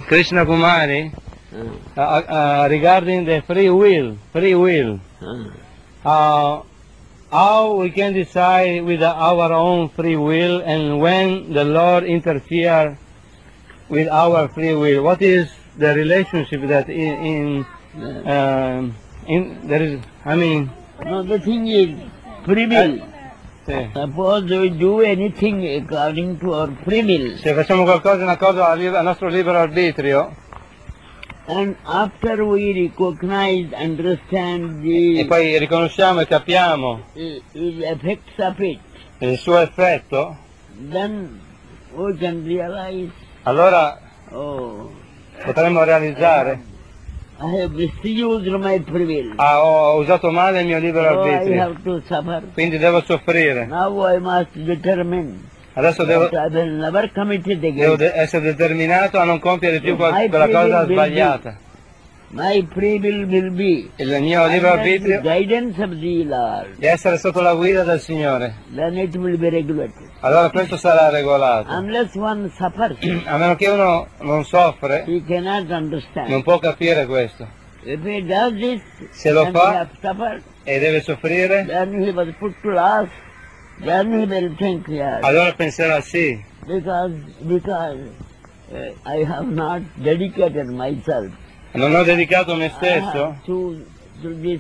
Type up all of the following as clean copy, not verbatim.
Krishna Kumari, regarding the free will, how we can decide with our own free will, and when the Lord interferes with our free will, what is the relationship that there is? I mean, no, the thing is free will. Suppose we do anything according to our free will. Se facciamo qualcosa in accordo al nostro libero arbitrio, and after we recognize, understand the e poi riconosciamo e capiamo effects of it, il suo effetto, then we can realize, allora oh, potremmo realizzare, I have misused my free will. Ho usato male il mio libero I arbitrio, have to suffer. quindi devo soffrire. Now I must determine Adesso that I will never commit it devo again. essere determinato a non compiere più So quella cosa sbagliata. My free will will be Il mio libero under the arbitrio guidance of the Lord. di essere sotto la guida del Signore. Then it will be regulated. Allora questo sarà regolato. Unless one suffers, A meno che uno non soffre, he cannot understand. non può capire questo. If he does this, Se lo and he fa has suffered, e deve soffrire, then he was put to loss, then he will think, yes, allora penserà sì, because I have not dedicated myself non ho dedicato me stesso to this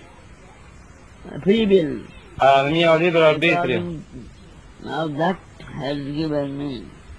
free will. al mio libero arbitrio. Now that has given me,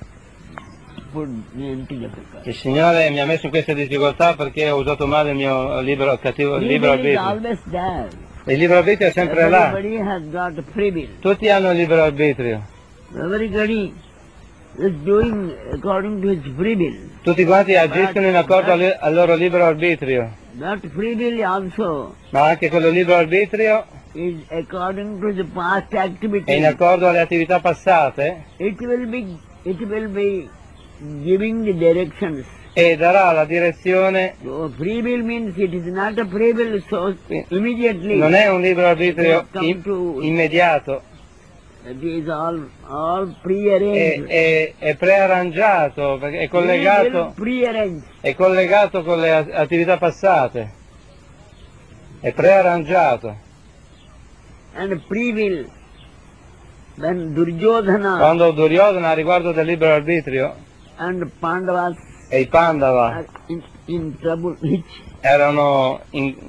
put me into difficulty. Il Signore mi ha messo in questa difficoltà perché ho usato male il mio libero Free will is arbitrio. always there. Il libero arbitrio è sempre là. Everybody has got free will. Tutti hanno il libero arbitrio. Everybody is doing according to his free will. Tutti quanti agiscono in accordo al loro libero arbitrio. That free will also Ma anche quello libero arbitrio is according to the past activity. è in accordo alle attività passate It will be giving the directions. e darà la direzione. So free will means it is not a free will so immediately. Non è un libero arbitrio immediato, It is all prearranged. è prearrangiato, perché è collegato, Prearranged. è collegato con le attività passate, è prearrangiato. And free will. When Duryodhana Quando Duryodhana, a riguardo del libero arbitrio, and Pandavas e i Pandava are in trouble, which erano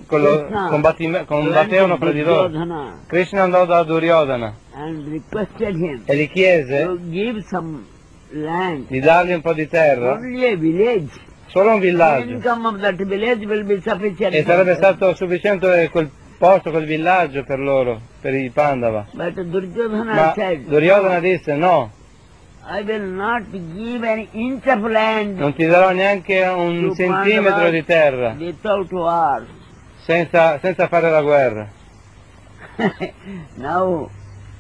combattevano fra di loro, Duryodhana Krishna andò da Duryodhana and requested him e gli chiese to give some land, di dargli un po' di terra, only a village. solo un The villaggio, income of that village will be sufficient. e sarebbe stato sufficiente quel posto, quel villaggio per loro, per i Pandava. But Duryodhana Ma said, Duryodhana disse no, I will not give an inch of land non ti darò neanche un to centimetro Pandavas di terra without war. senza fare la guerra. Now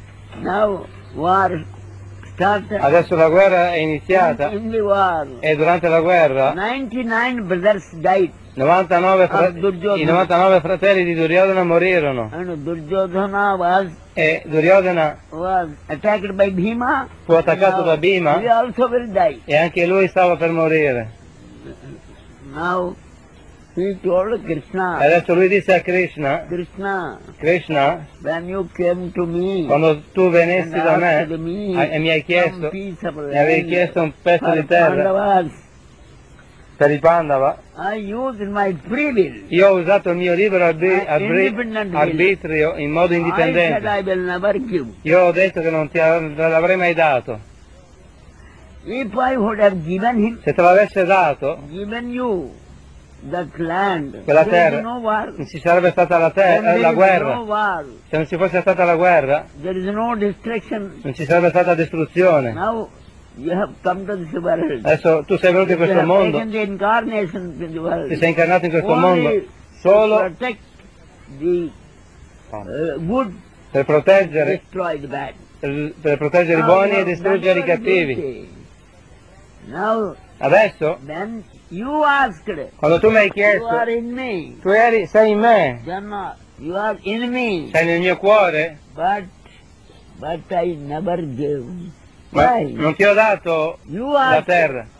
war started. Adesso la guerra è iniziata In the war, e durante la guerra 99 brothers died, 99 Duryodhana. i 99 fratelli di Duryodhana morirono and Duryodhana e Duryodhana was attacked by Bhima. fu attaccato da He Bhima also will die. e anche lui stava per morire. Now he told E Krishna, adesso lui disse a Krishna, Krishna, when you came to me quando tu venessi and da me asked me e mi hai chiesto, some piece of mi avevi land chiesto un pezzo for di terra Pandavas, per i Pandava, I used my free will. io ho usato il mio libero Independent will. arbitrio in modo I said indipendente. I will never give. Io ho detto che non l'avrei mai dato. If I would have given him, Se te l'avesse dato, given you that land, quella there is terra, no war. non ci sarebbe stata When there la is guerra. no war, Se non ci fosse stata la guerra, there is no destruction. non ci sarebbe stata distruzione. Now you have come to this world. Adesso tu sei venuto in You questo have mondo, taken the incarnation in the world. ti sei incarnato in questo Only mondo to solo protect the good, per proteggere, destroy the bad. per proteggere i Now buoni you e have distruggere i done your cattivi. duty. Now, Adesso, when you asked, quando tu mi hai you chiesto, are in me, sei in me, then you are in me, sei nel mio cuore, but I never gave. ma Why? non ti ho dato You la asked, terra.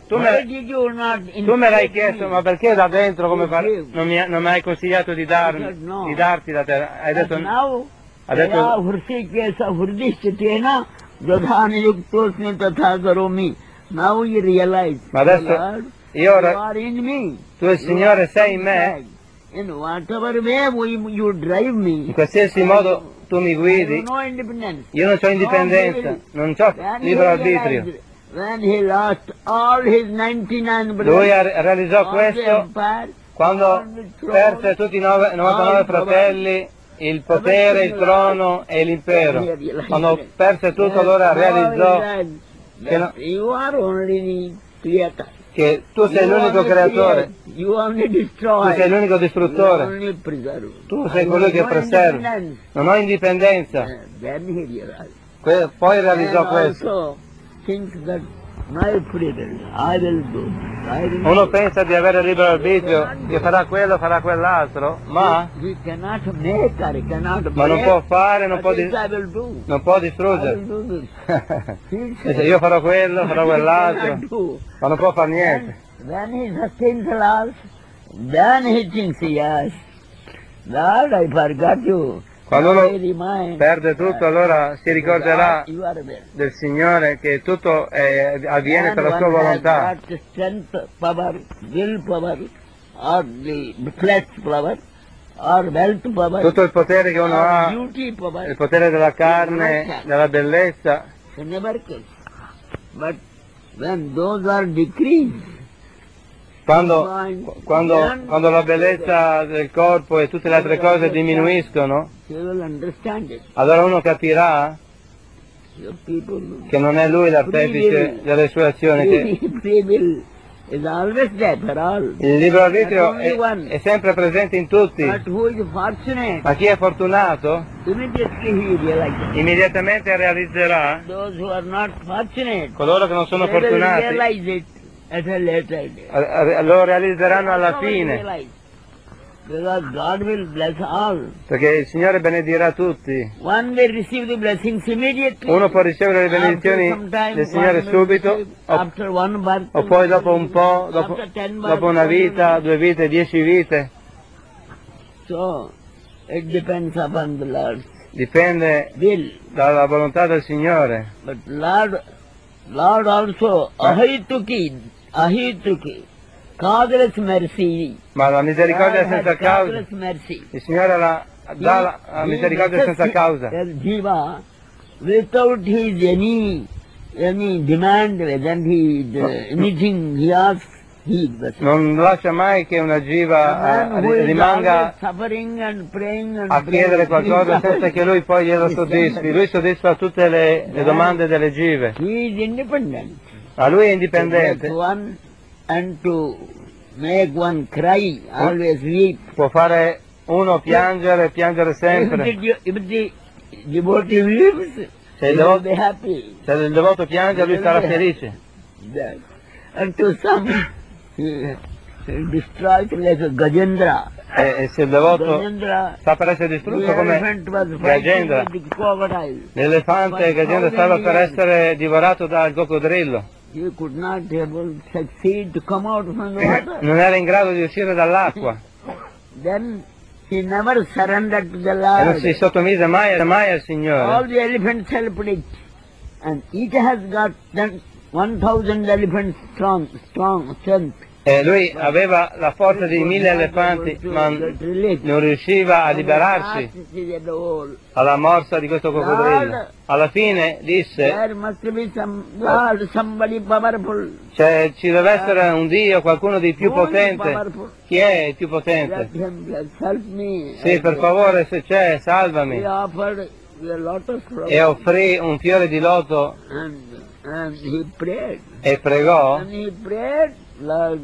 Why did you not tu me l'hai invite chiesto, me? ma perché da dentro come You non mi hai consigliato di No. di darti la terra? Hai But detto, now, ha detto, Taya Hursikesa Hurdishtena Jadhan Yuktosni Tatha Karomi. Now you realize, ma adesso Lord, io you ora, are in me. tu il You Signore are sei in me, inside. In whatever way you drive me, in qualsiasi modo tu mi I have guidi, no independence. io non ho indipendenza, non ho When libero he arbitrio. realized, when he lost all his 99 brothers, Lui realizzò all the questo empire, quando all the throne, perse tutti i 99 fratelli, il potere, il trono e l'impero. Quando perse tutto, allora realizzò che, you are only creator. che tu sei l'unico creatore, You only tu destroy. sei l'unico You distruttore, only preserve. tu sei I colui have che no preserva. independence. Non ho indipendenza. Then he realized. Poi And realizzò questo. also thinks that my freedom, I will do. I will Uno do. pensa di avere libero arbitrio, che farà quello, farà quell'altro, ma He cannot make or he cannot non break. può fare, non può, But this I will do. non può I will distruggere. do this. He Dice, said, io farò quello, farò but he quell'altro, cannot do. ma non può fare niente. When he sustains the laws, then he thinks, yes, Lord, I forgot you. Quando Now uno I remind perde tutto, allora si ricorderà you are there. del Signore che tutto avviene per la sua And one has volontà. got strength, power, will power, or the flesh power, or wealth power, Tutto il potere che uno or ha, beauty power, il potere della carne, della bellezza, he never gets. But when those are decreased, quando la bellezza del corpo e tutte le altre cose diminuiscono, he will understand it. allora uno capirà Your people, che non è lui l'artefice delle sue azioni, che free will is always there for all. il libero arbitrio Not only one. è sempre presente in tutti, But who is fortunate, ma chi è fortunato immediately he realizes. immediatamente realizzerà, Those who are not fortunate, coloro che non sono they will fortunati realize it at a later day. lo realizzeranno alla Also will fine, realize, because God will bless all. perché il Signore benedirà tutti. One may receive the blessings immediately. Uno può ricevere le After benedizioni some time, del Signore one may subito, receive after one birth, o poi dopo un po', after 10 births, dopo una vita, 2 vite, 10 vite. So, it depends upon the Lord's Dipende will. dalla volontà del Signore. But Lord also, ahituki, causeless mercy. Ma la misericordia God has senza causa, causeless mercy. il Signore dà la misericordia senza causa. Jiva, without his any demand, when anything he asks, he does. Non lascia mai che una A jiva man who is rimanga always suffering and praying and a chiedere qualcosa senza che lui poi glielo soddisfi. Lui soddisfa tutte le domande delle jive. He is independent. Ma lui è To indipendente, make one and to make one cry, always weep. può fare uno piangere sempre. If the devotee weeps, Se he il will devoto, be happy. se il devoto piange, lui sarà felice. That. And to some, he destroyed like a Gajendra. E se il devoto Gajendra, sta per essere the distrutto come elephant was fighting Gajendra, with the crocodile. l'elefante Gajendra stava per essere divorato dal coccodrillo. He could not able succeed to come out from the water. Non era in grado di uscire dall'acqua Then he never surrendered to the e non si Lord. sottomise mai al All Signore. the elephants helped it. And each has got 1,000 elephants strong strength. E lui aveva la forza di 1000 elefanti, ma non riusciva a liberarsi alla morsa di questo coccodrillo. Alla fine disse, There must be some Lord, somebody powerful. ci deve essere un Dio, qualcuno di più Who is potente. powerful? Chi è il più Let potente? him bless, help me. Sì, per favore, se c'è, He salvami. offered the lotus flower. E offrì un fiore di loto And he prayed. e pregò. And he prayed, Lord,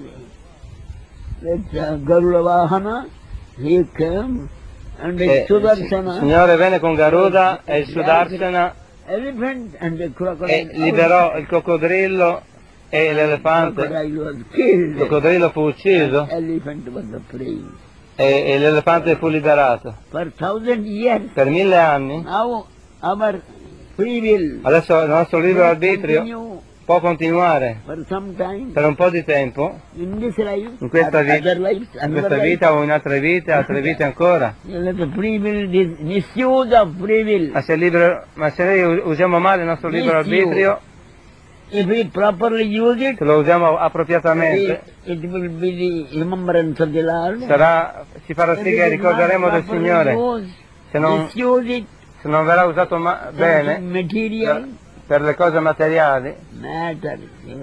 with Garuda Vahana, he came, and E with il Sudarsana, Signore venne con Garuda e il Sudarsana elephant and the e crocodile. liberò il coccodrillo e l'elefante. Crocodile was Il killed. coccodrillo fu ucciso Elephant was free. e l'elefante fu liberato. For 1,000 years, Per 1000 anni, now our free will adesso il nostro libero will arbitrio continue può continuare for some time per un po' di tempo, in this life, in questa, or other lives, in another questa life. vita o in altre vite ancora. The free will, this misuse of free will. Ma se noi usiamo male il nostro libero arbitrio, If we properly use it, se lo usiamo appropriatamente, it will be the remembrance of the Lord. ci farà sì che ricorderemo del Signore. Se non, Misuse it, se non verrà usato bene material per le cose materiali, matter.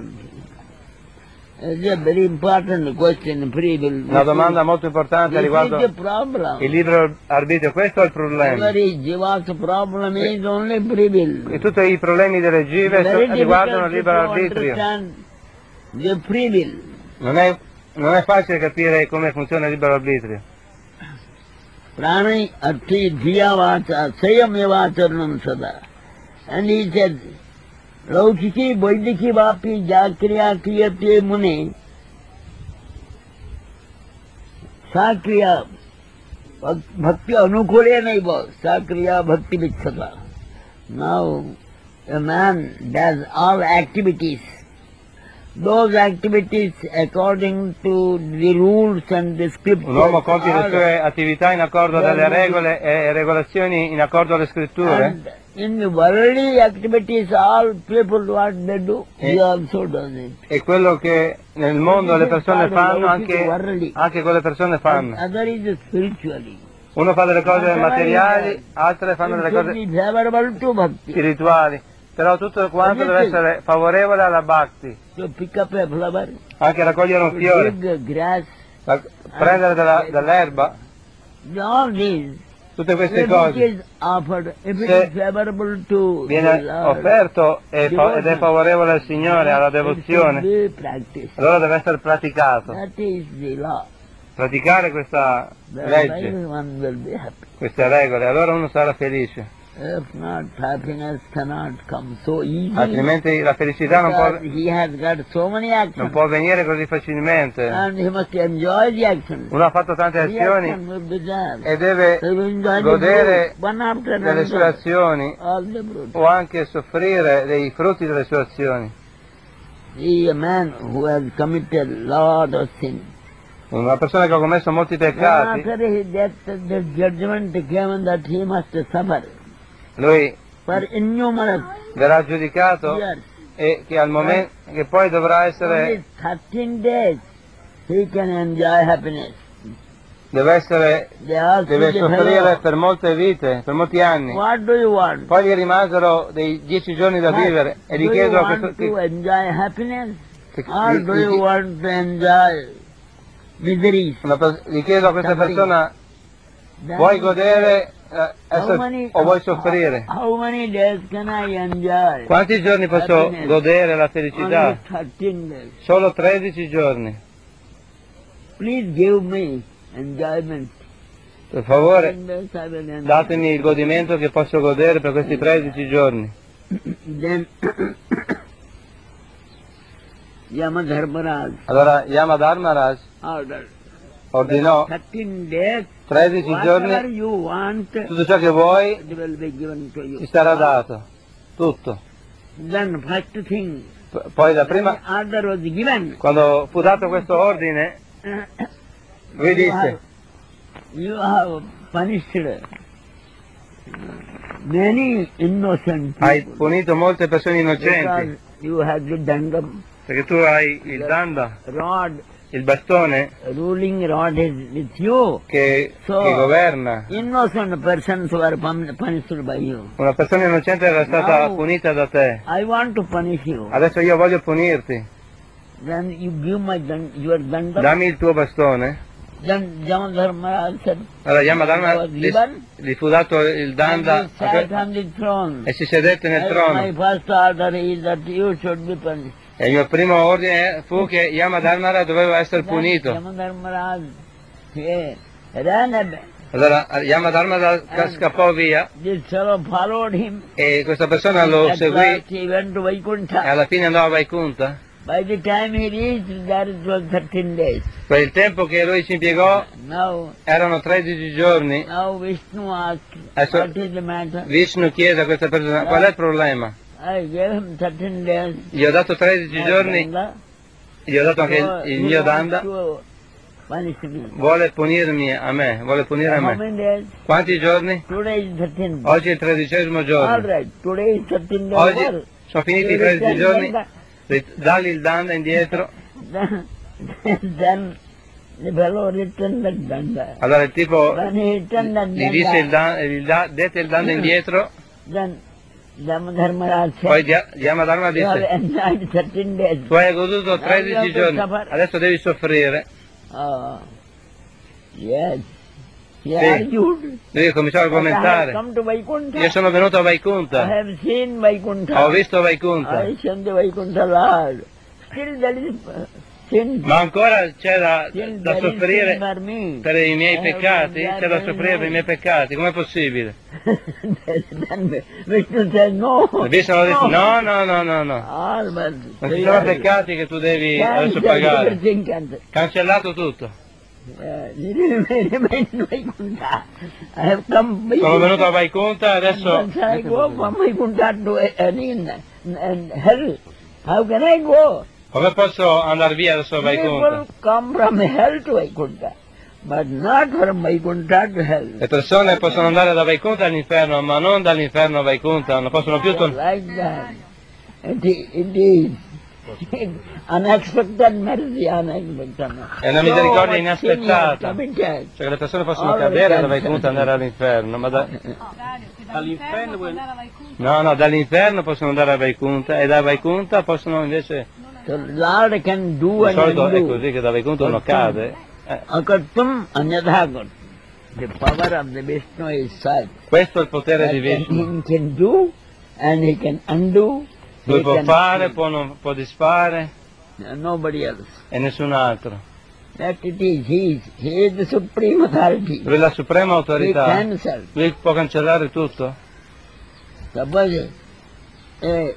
It's a very important question, free will. una domanda molto importante This riguardo is the problem. il libero arbitrio. Questo è il problema. Every jiva's problem is only free will. E tutti i problemi delle jive Very riguardano il difficult libero to arbitrio. understand the free will. Non è facile capire come funziona il libero arbitrio. Prani arthi dhiya vacha sayamevacharnam sada. And he said, Laukiki vaidiki vapi jakriya kriyate mune sakriya bhakti anukule naiva sakriya bhakti vichsata. Now a man does all activities. Those activities according to the rules and the scriptures. Un uomo compie le sue attività in accordo alle regole e regolazioni in accordo alle scritture. And in the worldly activities, all people what they do, he also does it. E quello che nel mondo le persone fanno, anche quelle persone fanno. Other is spiritually. Uno fa delle cose materiali, altre fanno delle cose Favorable to bhakti. spirituali. Però tutto quanto deve essere favorevole alla bhakti. To pick up a flower, Anche raccogliere un to fiore, dig grass, prendere dell'erba, all these. tutte queste If it cose. is offered, if it Se is favorable to the Viene Lord, offerto ed è favorevole al Signore, alla it should devozione, be practiced. allora deve essere praticato. That is the law. Praticare questa Thereby legge, one will be happy. queste regole, allora uno sarà felice. If not, happiness cannot come so easily. Altrimenti la felicità Because he has got so many non actions, può venire così facilmente. and he must enjoy the actions. Uno ha fatto tante The action azioni will be there. e deve He will enjoy the godere fruit, one after delle sue another, azioni all the fruit. o anche soffrire dei frutti delle sue azioni. See, a man who has committed lot of sin. Una persona che ha commesso molti Then peccati, after his death, the judgment came that he must suffer lui for innumerable verrà giudicato years. e che al momento che poi dovrà essere, Only 13 days he can enjoy happiness. deve Deve soffrire per molte vite, per molti anni. What do you want? Poi gli rimasero dei 10 giorni da vivere e gli Do you chiedo a want questo, to enjoy happiness? che- Or do you want to enjoy miseries? gli chiedo a questa Suffering. persona, Then vuoi he godere o vuoi said, soffrire? How many days can I enjoy? Quanti giorni posso Happiness. godere la Only felicità? 13 days. Solo 13 giorni. Please give me enjoyment. Per favore, 13 days I will enjoy. datemi il godimento che posso godere per questi 13 giorni. Then Yamadharmaraj Allora Yamadharmaraj ordered ordinò 13 days, 13 whatever giorni, you want, tutto ciò che vuoi it will be given to you. ti sarà dato, tutto. Then first thing, Poi da when prima, the order was given, quando fu dato questo ordine, lui disse, you have punished many innocent hai people punito molte persone innocenti, because you had the dandam perché tu hai il danda, rod, il bastone ruling rod is with you. che So, governa. Innocent persons were punished by you. Una persona innocente era stata Now- punita da te. I want to punish you. Adesso io voglio punirti. Then you give your dandam. Dammi il tuo bastone. Then Jamadharmaraj said, Allora Yamadharma was given, gli fu dato il danda and he sat on the throne. e si sedette nel My trono. first order is that you should be punished. E il mio primo ordine fu che Yamadharma doveva essere Then punito. Jamadharmaraj ran away. Allora Yamadharma scappò via This fellow followed him. e questa persona lo At seguì last he went to e Vaikuntha. alla fine andò a Vaikunta. By the time he reached there, it was 13 days. Per il tempo che lui ci impiegò Now erano 13 giorni. Vishnu asked, Adesso- what is the matter? Vishnu chiese a questa persona qual è il problema. I gave him 13 days. Gli ho dato 13 giorni, Danda. gli ho dato anche il mio danda. Punish me. Vuole punirmi a me, vuole punire a How me. many days? Quanti giorni? Today is 13. Oggi è il 13° giorno. All right, today is 13 days. Oggi Well, sono finiti i you 13 return giorni, Danda. dalli il danda indietro. Then the fellow returned the danda. Allora il tipo When he returned the gli disse danda, dette il danda indietro, then Dharmaraj poi said, Yamadharma you have disse, enjoyed 13 days. tu hai goduto Now you have 13 to giorni, suffer. adesso devi soffrire. Oh, yes. He Sì. argued. Lui cominciò a But I have argomentare. come to Vaikuntha. Io sono venuto a I Vaikuntha, have seen Vaikuntha. ho visto Vaikuntha, I sent the Vaikuntha Lord. Still there is sin. ma ancora c'è da Still there is sin soffrire for me. per i miei I have peccati, been c'è da there soffrire per i miei peccati, com'è possibile? Then Vishnu said, no. E Vishnu disse, no, no, no, no, no, All but non ci sono peccati che tu devi adesso pagare, everything cancelled. cancellato tutto. Remain Vaikuntha. I have come Sono venuto a Vaikuntha, adesso Once I go from Vaikuntha to and hell, how can I go? come posso andare via adesso a Vaikuntha? People come from hell to Vaikuntha, but not from Vaikuntha to hell. Le persone possono andare da Vaikuntha all'inferno, ma non dall'inferno a Vaikuntha, non possono più tornare. Like that. It is unexpected mercy, unexpected. È una misericordia So much sin you have inaspettata. committed. Cioè che le persone possono All cadere da the Vaikuntha e andare all'inferno, ma Dall'inferno puoi andare a Vaikuntha. no, dall'inferno possono andare a Vaikuntha e da Vaikuntha possono invece, So Lord can do di and solito è undo. così che da Vaikuntha uno cade. Akatum anyadhagat. The power of the Vishnu is such Questo è il potere that di Vishnu. he can do and he can undo. Lui He può can- fare, può disfare Nobody else. e nessun altro. That it is. He is the supreme authority. Lui è la suprema He autorità. cancels. Lui può cancellare tutto. Suppose a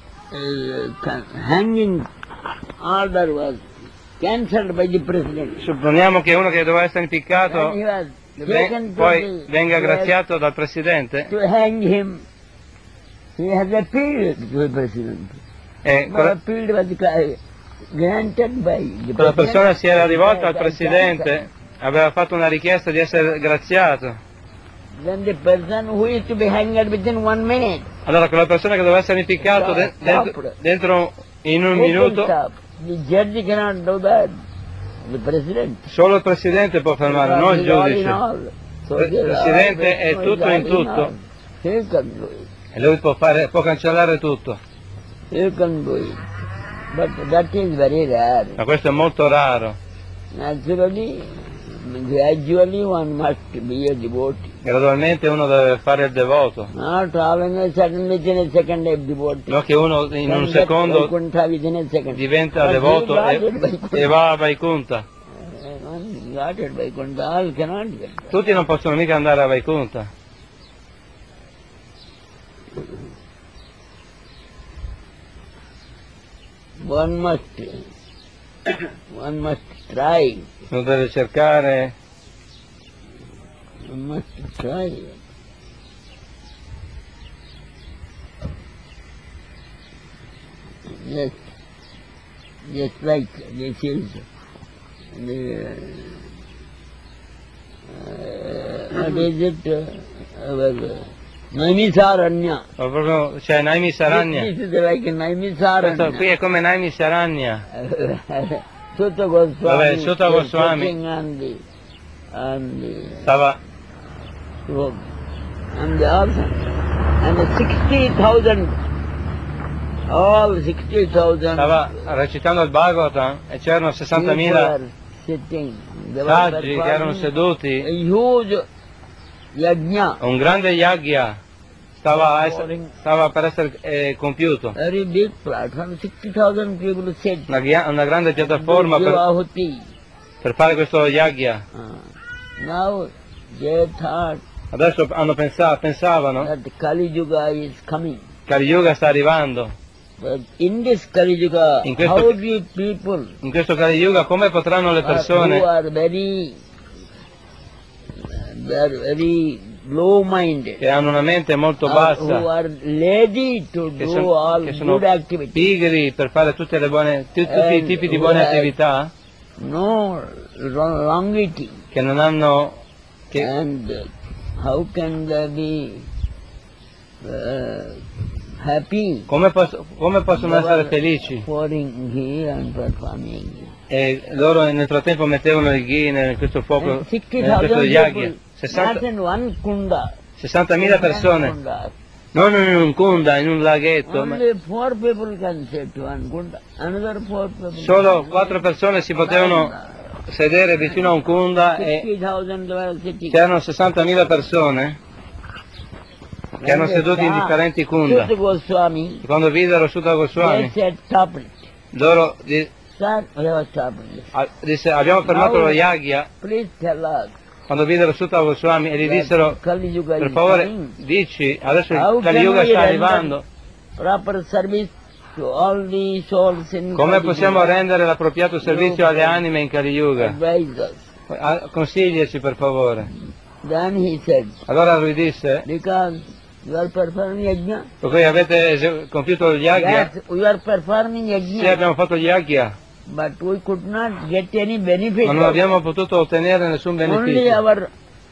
hanging order was cancelled by the president. Supponiamo che uno che doveva essere impiccato When he was taken to poi venga to- graziato dal Presidente to hang him. He has appealed to the president. e No quella, appeal was granted by the quella persona president. si era rivolta al That Presidente, aveva fatto una richiesta di essere graziato. Then the person who is to be hanged within 1 minute. Allora quella persona che doveva essere impiccato dentro in un minuto, Stop. The judge cannot do that. The president. solo il Presidente può fermare, non il He is all in giudice. all. So Il Presidente è Vishnu is tutto all in tutto. all. He can do it. E lui può cancellare tutto. He can do it. But that is very rare. Ma questo è molto raro. Naturally, gradually one must be a devotee. Gradualmente uno deve fare il devoto. Not all in a sudden within a second a devotee. Non che uno in un secondo Vaikuntha within a second. diventa But devoto he got it Vaikuntha. e va a Vaikuntha. One got it Vaikuntha, all cannot get that. Tutti non possono mica andare a Vaikuntha. One must try. Uno deve cercare, One must try. Yes. Just like this is the, what is it? Our Naimisaranya. proprio, cioè Naimi Saranya. This is like Questo Naimisaranya. qui è come Naimi Saranya. Sutta Goswami. Vabbè, Sutta was Goswami. sitting on the Stava, rope, on the altar. And 60,000, all 60,000 stava recitando il Bhagavatam e c'erano people 60.000 were sitting. They were saggi che erano performing seduti. a huge yajna, Un grande yagya stava per essere compiuto. very big platform, 60,000 people sit. Una grande piattaforma Give per ahuti. fare questo yagya. Now they thought Adesso pensavano that Kali Yuga is coming. che il Yuga sta arrivando. But in this Kali Yuga, In questo- how do people In questo Kali Yuga come potranno le who persone are very low-minded, che hanno una mente molto who bassa, are lazy to che do all sono good activities. pigri per fare tutti i And tipi di who buone have attività, no longevity. che non hanno... che And how can they be happy? come possono essere felici? Pouring ghee and performing. E loro nel frattempo mettevano il ghee in questo fuoco, And in 60,000 questo yagya. people, not in one kunda. 60.000 persone, Kunda. non in un kunda, in un laghetto, ma Only 4 people can sit to one kunda. Another 4 people. solo 4 persone si potevano sedere vicino a un kunda e 60,000 were sitting. c'erano 60.000 persone che erano seduti in differenti kunda. Sutta Goswami, Quando videro Sutta they Goswami, said, stop it. loro Sir, we have stopped it. disse abbiamo fermato lo yagya. Please tell us. Quando videro Sutta Goswami e gli dissero Kali Yuga per is favore coming. dici, adesso How il Kali can Yuga we sta render arrivando, proper service to all the souls in come Kali possiamo Yuga? rendere l'appropriato servizio alle anime in Kali Yuga? Advise us. Consigliaci per favore. Then he said, Allora lui disse, because you are performing yajna. per cui avete compiuto il yagya? Yes, we are performing Sì, yajna, abbiamo fatto il yagya, but we could not get any benefit. ma non abbiamo potuto ottenere nessun Only beneficio. our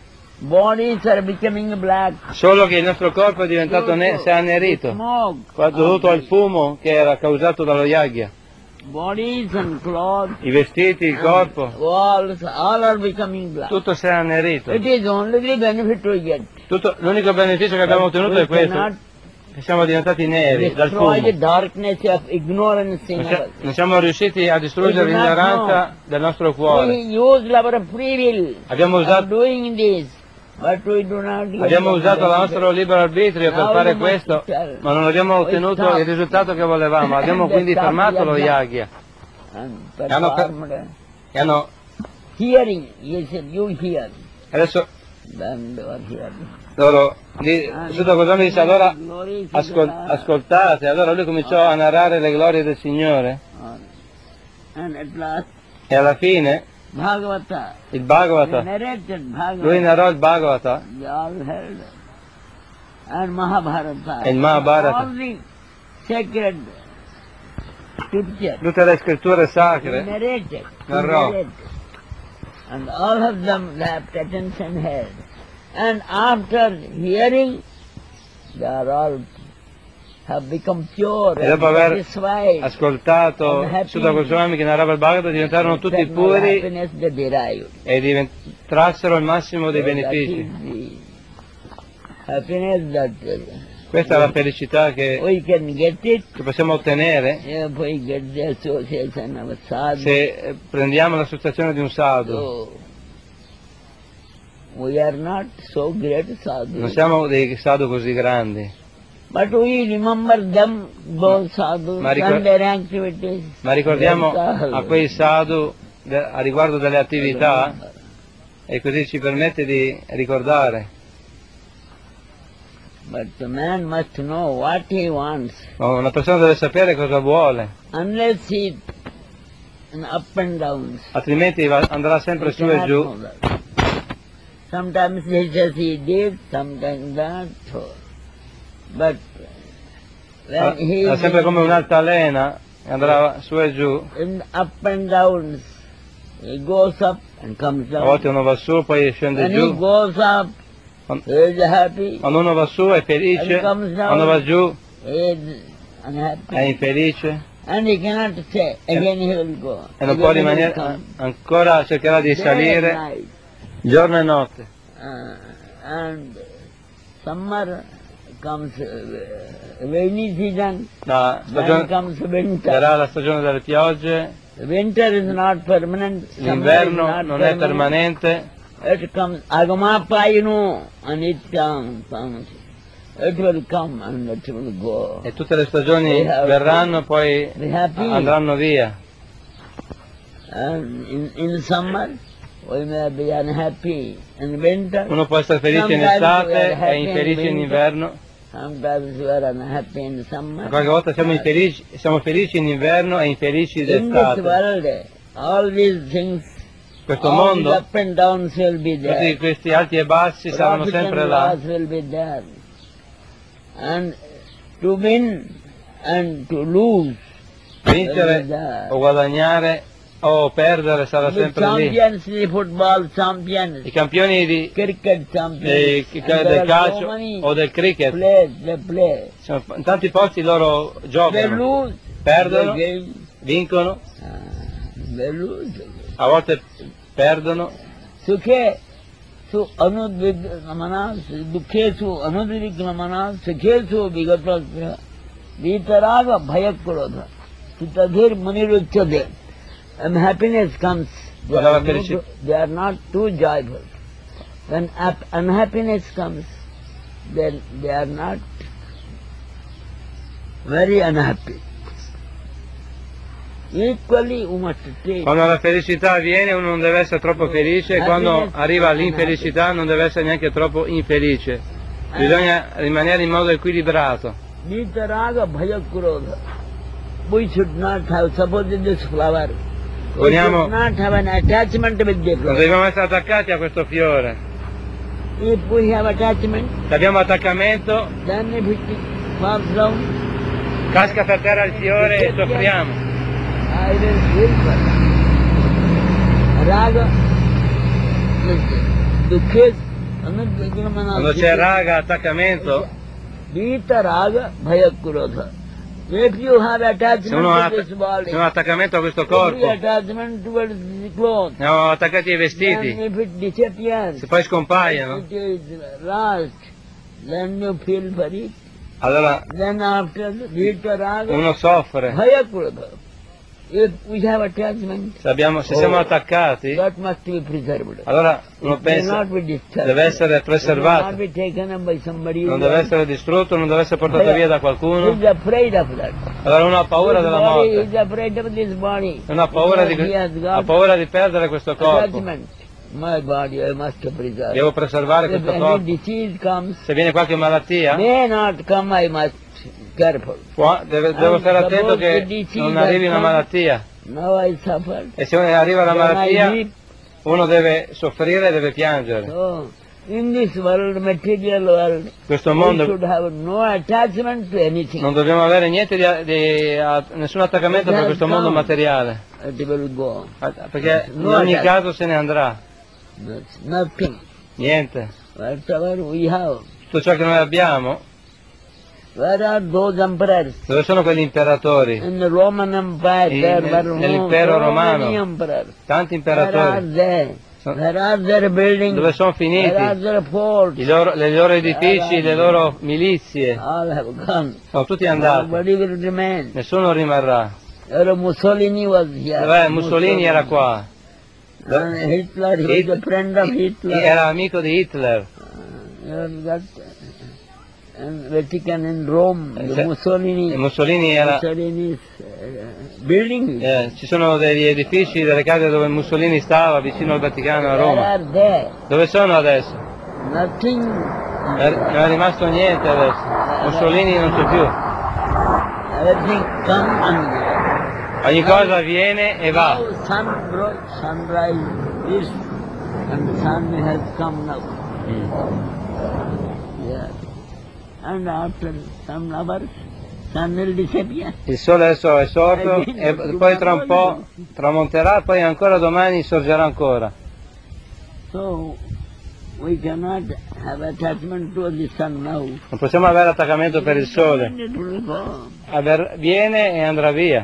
bodies are becoming black. Solo che il nostro corpo è diventato si è annerito, Smoke. dovuto al fumo che era causato dallo yagya. Bodies and clothes, I vestiti, il corpo, walls, all are becoming black. tutto si è annerito. It is only the benefit we get. L'unico beneficio che abbiamo ottenuto We è questo, cannot che siamo diventati neri dal fumo. destroy the darkness of ignorance in us. Non siamo riusciti a distruggere We do not l'ignoranza del nostro cuore. We used our free will Abbiamo of usato, doing this, but we do not get abbiamo the usato il benefit. nostro libero arbitrio per Now fare you must questo, tell. ma non abbiamo We ottenuto stop. il risultato che volevamo. Abbiamo They quindi stop fermato lo yagya. yagya. And hanno performed e hanno hearing. He said, you hear. adesso Then they were hearing. loro Sutta Goswami dice allora Glory ascoltate, allora lui cominciò a narrare le glorie del Signore And at last, e alla fine Bhagavata, il Bhagavata, narrated Bhagavata. lui narrò il Bhagavata They all heard. And Mahabharata. e il Mahabharata, All the sacred scriptures. tutte le scritture sacre Narrated. narrò. Narrated. And all of them left attention heard. And after hearing, they are all have become pure E and dopo aver satisfied. ascoltato And happy. Sutta Goswami che narrava il Bhagavata diventarono tutti Eternal puri happiness they derived. e trassero il massimo dei So that benefici. is the happiness that Questa è la felicità che we can get it possiamo ottenere if we get the association of a sadhu. se prendiamo l'associazione di un sadhu. So, we are not so great sadhu. Non siamo dei sadhu così grandi, But we remember them, those sadhus, Ma ricor- and their activities. ma ricordiamo That's all. a quei sadhu a riguardo delle attività e così ci permette di ricordare. But the man must know what he wants. Ma una persona deve sapere cosa vuole, Unless he in up and downs. altrimenti andrà sempre he su e cannot giù. know that. Sometimes he says he did, sometimes that. So. But when he Era sempre come un'altalena, andrà su e giù, in up and downs, he goes up and comes a down. volte uno va su, poi scende When he giù, goes up, he is happy. quando uno va su è felice, quando va giù He is unhappy. è infelice And he cannot say, again he will go. e non Again può he will rimanere, come. ancora cercherà di Day and salire night. giorno e notte. And summer comes rainy season, La then stagione, comes winter. verrà la stagione delle piogge, Winter is not permanent, summer is l'inverno not non è permanente, It comes, Agamapayinu, and it comes. It will come and it will go. e tutte le stagioni verranno poi Be happy. andranno via. And in summer, we may be unhappy. In winter, Uno può essere felice in sometimes we are estate happy e infelice in winter. inverno, Sometimes we are unhappy in summer. qualche volta siamo felici in inverno e infelici In this d'estate. world, all these things questo all these mondo, up and downs will be tutti there. questi alti e bassi saranno Profit and sempre là. loss will be there. And to win and to lose will be Vincere there. o guadagnare o perdere sarà The sempre lì. champions, the football champions, I campioni cricket champions, del and there are so calcio many o del cricket, they play. in tanti posti loro They giocano, lose, perdono, they gain. vincono, They lose. a volte perdono. Sukhe su anudvignamana, dukhe su anudvignamana, sukhe su vigatasya, vitaraga bhayakrodha, sutadhir maniruchade. And happiness comes, they are not too joyful. When unhappiness comes, then they are not very unhappy. Equally you must take. Quando la felicità viene uno non deve essere troppo felice e quando arriva l'infelicità non deve essere neanche troppo infelice. Bisogna rimanere in modo equilibrato. Vitaraga bhayakrodha. We should not have, suppose in this flower, we Vogliamo- should not have an attachment with the Non flower. dobbiamo essere attaccati a questo fiore. If we have attachment, Se abbiamo attaccamento, then if it falls down, casca per terra il fiore e soffriamo. I will feel for raga, dukhe, Quando c'è raga, attaccamento, Vita raga bhayakrodha. If you have attachment se uno ha to this body, attaccamento a questo every corpo, attachment towards the clothes, siamo attaccati ai then vestiti, if it disappears, se poi scompaiono, it is lost, then you feel for it. allora Then after Vita raga uno soffre. bhayakrodha. If we have attachment, Se siamo attaccati, that must be preserved. allora uno It may pensa not be disturbed. deve essere It may not preservato, be taken up by somebody non who deve essere distrutto, non deve essere portato via da is qualcuno. afraid of that. Allora uno ha paura This della body morte, is afraid of this body. uno ha paura Because he has ha got paura di perdere questo corpo. attachment. My body I must preserve. Devo preservare If questo any corpo. disease comes, Se viene qualche malattia, may not come, I must careful. devo stare attento che non arrivi una malattia. Now I suffered. E se arriva la Then I malattia, weep. uno deve soffrire e deve piangere. So, in this world, material world, Questo we mondo should have no attachment to anything. non dobbiamo avere niente nessun attaccamento per questo mondo materiale, It will go. perché in No ogni attachment. caso se ne andrà. That's nothing. Niente. Whatever we have. Tutto ciò che noi abbiamo, Where are those emperors? dove sono quegli imperatori? In the Roman Empire, there were nell'impero so romano. many emperors. Tanti Where are imperatori. they? Where are their buildings? Dove sono Where are finiti? their forts? Le loro edifici, le loro milizie? All have gone. Sono tutti andati. Nobody will remain. Nessuno rimarrà. Mussolini was here. Dov'è? Mussolini era qua. And Hitler, he was a friend of Hitler. Era amico di Hitler. You have got in Vatican in Rome, the E Mussolini's building. Ci sono degli edifici, delle case dove Mussolini stava, vicino al Vaticano a Where Roma. are they? Dove sono adesso? Nothing. Non è rimasto niente adesso. Mussolini non c'è più. Everything come and go. Ogni cosa viene e va. Now sunrise is, and the sun has come now. Yeah. And after some hours, sun will disappear. Il sole adesso è sorto e poi tra un po' tramonterà, poi ancora domani sorgerà ancora. So we cannot have attachment to the sun now. Non possiamo avere attaccamento per il sole. It will go. Viene e andrà via.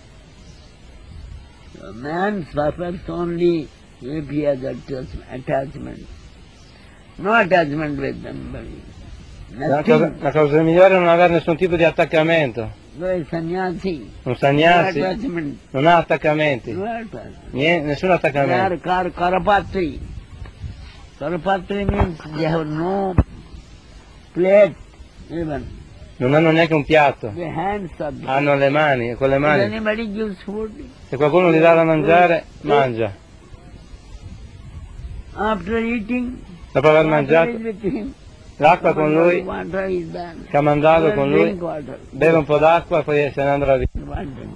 A man suffers only if he has attachment. No attachment with somebody. La cosa migliore è non avere nessun tipo di attaccamento. No sannyasi. Un sannyasi No attachment. non ha attaccamenti, No attachment. nessun attaccamento. They are Karapatri. Karapatri means they have no plate even. Non hanno neanche un piatto, The hands are there. hanno le mani, e con le If mani anybody gives food, se qualcuno gli dà da mangiare, mangia. after eating, Dopo aver water mangiato, is with him. l'acqua con lui, Water is done. camandato con lui, Drink water. beve un po' d'acqua e poi se ne andrà via. Water.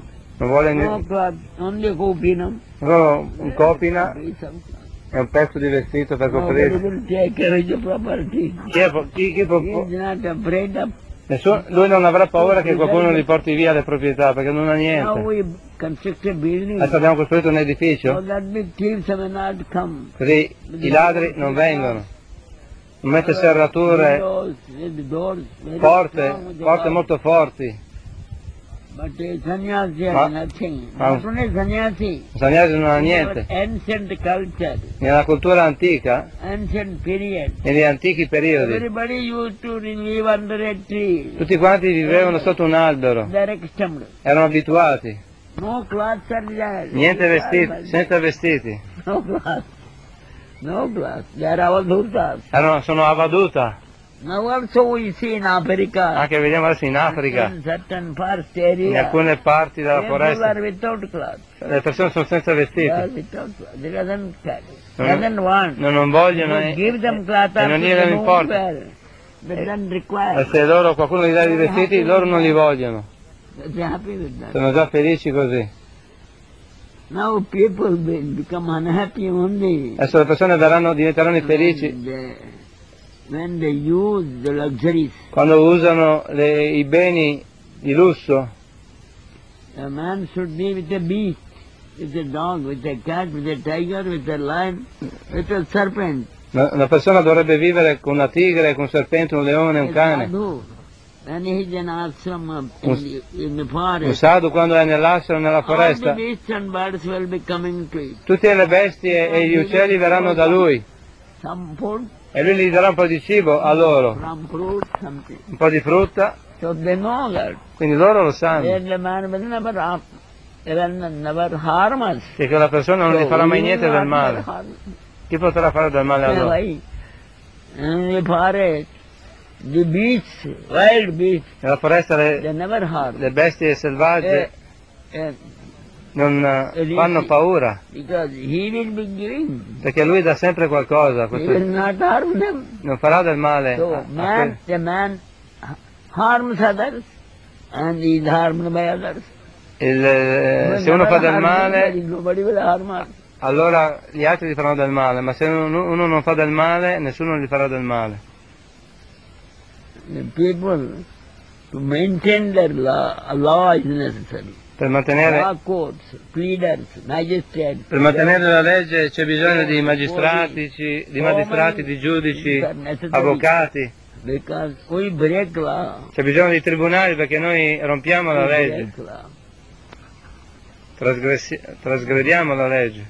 non vuole No cloth, only kopinam. solo un copina Some cloth. e un pezzo di vestito per Nobody coprire. will take care of the property. Chi può- He is not afraid of. lui non avrà paura che qualcuno gli porti via le proprietà perché non ha Now niente. we construct a building Adesso abbiamo costruito un so edificio that the thieves may not come. così i ladri non vengono. Non mette serrature, Windows, with doors, very porte strong with the lock. molto forti. But a sannyasi Ma- has nothing. ma- Not only sannyasi, Il sannyasi non ha in our niente. ancient culture, Nella cultura antica, ancient period, negli antichi periodi, everybody used to live under a tree. tutti quanti vivevano sotto un albero, They are accustomed. erano abituati, No clothes are there. niente vestiti, senza vestiti. No clothes. No clothes. They are avadutas. Sono avaduta, Now also we see in Africa, anche vediamo adesso in Africa, in certain forest in area, alcune parti della people foresta, are without clothes. le persone sono senza They are vestiti, without clothes. They doesn't carry. Non- Doesn't want. non vogliono You give them cloth e non after gliene they don't importa. wear. They don't E require. se loro qualcuno gli dà i vestiti, loro non li vogliono, They're happy with that. sono già felici così. Now people will become unhappy only Adesso le persone diventeranno infelici when they use the luxuries. quando usano i beni di lusso. A man should be with a beast, with a dog, with a cat, with a tiger, with a lion, with a serpent. Una persona dovrebbe vivere con una tigre, con un serpente, un leone, un A cane. sadhu, when he is in ashram in the Un forest, sadhu quando è nell'ashram, nella all the foresta, beasts and birds will be coming to it. tutte le bestie e gli uccelli verranno da lui Some food, e lui gli darà un po' di cibo a loro, some fruit, something. un po' di frutta, So they know that. quindi loro lo sanno, Then the man will never harm us. che quella persona non gli farà mai niente del male. Chi potrà fare del male a loro? Why? In the forest, the beasts, wild beasts, Nella foresta they never harm. le bestie selvagge non fanno paura, Because he will be giving. perché lui dà sempre qualcosa, He will not harm them. non farà del male. So the man harms others and he is harmed by others. Se uno fa del male, Nobody will harm us. allora gli altri gli faranno del male, ma se uno non fa del male, nessuno gli farà del male. The people, to maintain their law is necessary. Per mantenere Law courts, pleaders, magistrates. Per mantenere la legge c'è bisogno di magistrati, di giudici, avvocati, Because we break law. c'è bisogno di tribunali perché noi rompiamo la We legge, break law. trasgrediamo la legge.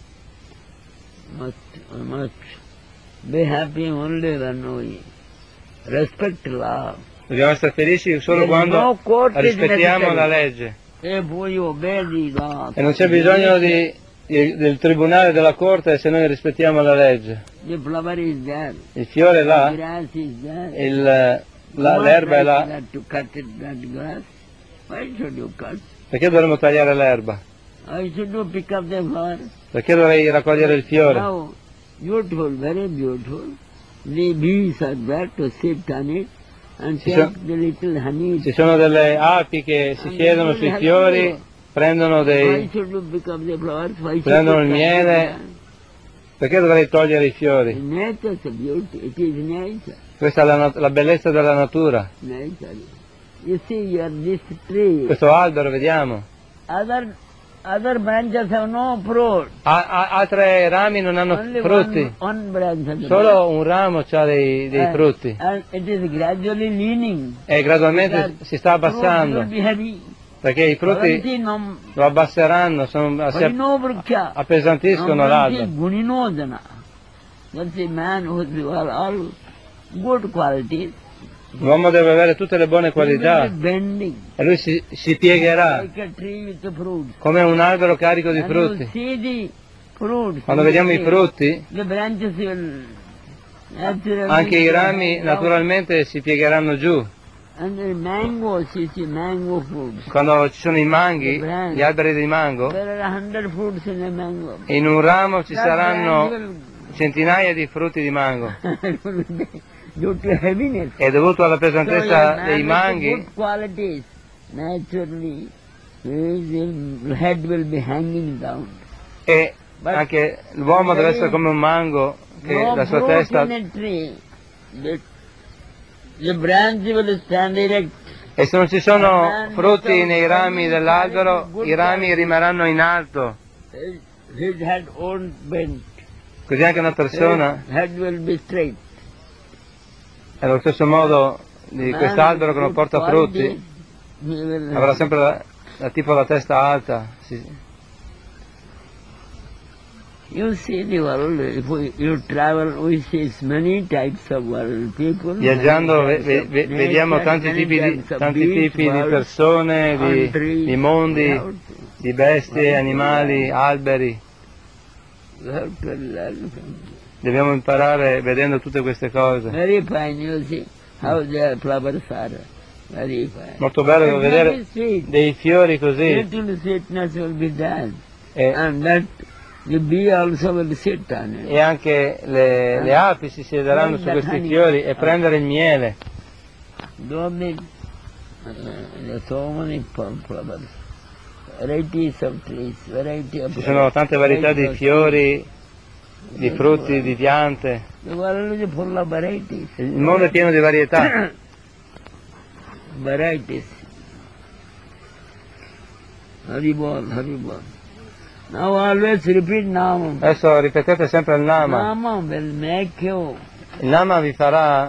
Must be happy only when we respect law. Dobbiamo essere felici solo There is quando no court is rispettiamo necessary. la legge If we obey the law. e non c'è bisogno del tribunale, della corte se noi rispettiamo la legge. The flower is there. Il fiore è The là, grass is there. l'erba è là, To cut that grass. Why should you cut? perché dovremmo tagliare l'erba? Why should you pick up the flower? Perché dovrei raccogliere il fiore? Now, beautiful, very beautiful. The bees are there to sit on it and Ci take sono- the little honey. Ci sono delle api che si siedono sui fiori, prendono Why should you pick up the flowers? Why should prendono you il cut miele. it? Perché dovrei togliere i fiori? Nature's beauty. It is nature. Questa è la bellezza della natura. Nature. You see, this tree. Questo albero, vediamo. Other branches have no fruit. Altre rami non hanno Only frutti, one branch has solo un ramo ha dei frutti And it is gradually leaning. e gradualmente Because si sta fruit abbassando will be heavy. perché i frutti Bhavanti nam lo abbasseranno, si varino vriksha. appesantiscono l'albero. Bhavanti guninodana. That's a man who has all good qualities. L'uomo deve avere tutte le buone He will qualità be bending e lui si piegherà like a tree with the fruits. come un albero carico di And you frutti. see the fruits. Quando vediamo i frutti, The branches will naturally anche i rami come down. naturalmente si piegheranno giù. And the mangoes, you see mango fruits. Quando ci sono i manghi, gli alberi di mango, There are 100 fruits in a mango. in un ramo ci That saranno branch centinaia di frutti di mango. will due to heaviness. È dovuto alla So your pesantezza man dei with manghi good qualities, naturally, his head will be hanging down. E anche l'uomo deve essere come un mango, che No la sua fruit testa... in a tree. The branch will stand erect. E se non ci sono frutti nei rami dell'albero, i rami rimarranno in alto. His head won't bend. Così anche una persona, His head will be straight. è allo stesso modo di quest'albero che non porta frutti, avrà sempre tipo la testa alta. You see the world, if you travel, we see many types of world, people. Viaggiando vediamo tanti tipi di persone, di mondi, di bestie, animali, alberi. Dobbiamo imparare vedendo tutte queste cose. Very fine, you see how the flowers are. Very fine. Molto bello vedere dei fiori così. Little sweetness will be there. E, And that the bee also will sit on it. e anche le api si siederanno su questi fiori e prendere il miele. There are so many flowers. Varieties of trees, variety of Ci sono tante varietà di fiori, di frutti, di piante. The world is full of varieties. Il mondo è pieno di varietà. Varieties. Haribol, Haribol. Now always repeat Nama. Adesso ripetete sempre il Nama. Nama will make you Il Nama vi farà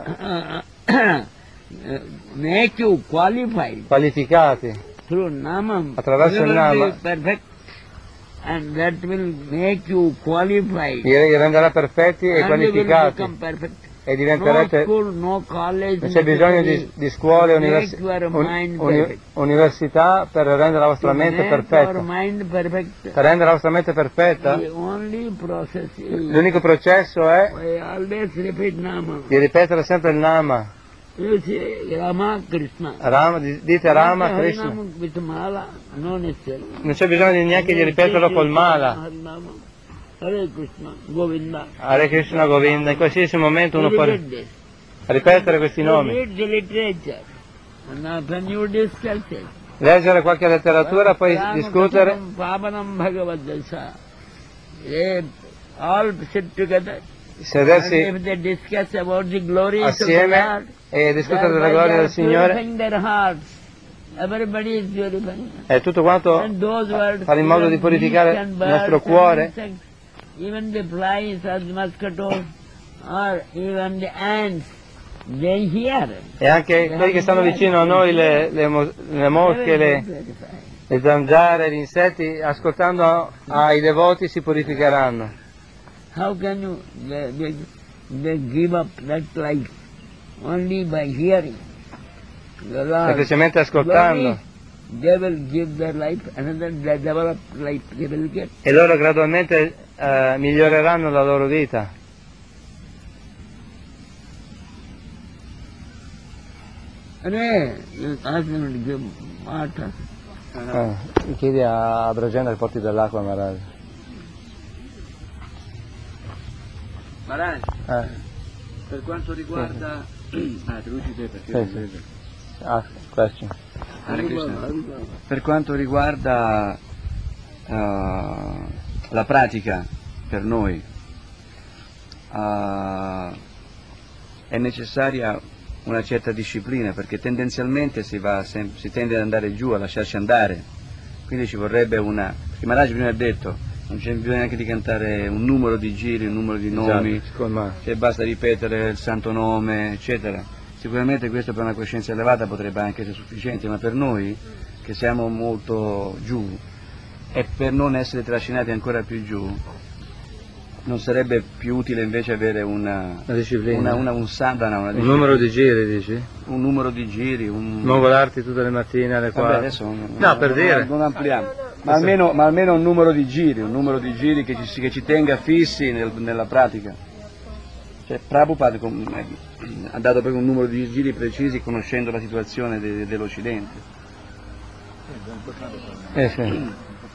make you qualified qualificati through Nama. attraverso il You will Nama. be perfect, and that will make you qualified. Vi renderà perfetti e And you will qualificati become perfect. e No diventerete... school, no college. Non c'è bisogno di scuole e Make your mind perfect. università per rendere la vostra mente Make your perfetta. mind perfect. Per rendere la vostra mente perfetta, The only process is l'unico processo è I always repeat Nama. di ripetere sempre il Nama. You say Rama Krishna. Dite Rama Krishna. Harinama with Mala, no necessary. Non c'è bisogno neanche di ripeterlo col Mala. Harinama. Hare Krishna, Govinda. Hare Krishna Govinda. In qualsiasi momento uno può Repeat this. ripetere questi You nomi. read the literature. And when you discuss it. Leggere qualche letteratura, poi discutere. Pavanam Bhagavad Gita. They all sit together. Sedersi And if they discuss about the glories of the assieme Lord, e discutere della thereby gloria they del are Signore. purifying their hearts. Everybody is purifying. E tutto quanto And those words, fare in modo di purificare beasts and il nostro birds cuore. and insects, even the flies or the mosquitoes or even the ants, they hear. E anche quelli che stanno vicino a noi, le mosche, le zanzare, gli insetti, ascoltando ai devoti si purificheranno. How can you they give up that life? Only by hearing. The Lord, Semplicemente ascoltando. they will give their life, another developed life they will get. E loro gradualmente miglioreranno la loro vita. You ask them to give water. Chiedi a Bragenda che porti dell'acqua a Maharaj. Maharaj, per quanto riguarda... traduci te perché... Sì. Question. Hare Krishna. Per quanto riguarda la pratica per noi, è necessaria una certa disciplina, perché tendenzialmente si tende ad andare giù, a lasciarci andare, quindi ci vorrebbe una... Il Maharaj prima ha detto, non c'è bisogno neanche di cantare un numero di giri, un numero di nomi, cioè basta ripetere il santo nome, eccetera. Sicuramente questo per una coscienza elevata potrebbe anche essere sufficiente, ma per noi che siamo molto giù e per non essere trascinati ancora più giù, non sarebbe più utile invece avere una disciplina, un sadhana, una un numero di giri, dici? Un numero di giri, non volarti tutte le mattine alle 4. Adesso per dire. Non ampliamo, ma almeno un numero di giri che ci tenga fissi nella pratica. Cioè Prabhupada ha dato proprio un numero di giri precisi conoscendo la situazione dell'Occidente. Sì.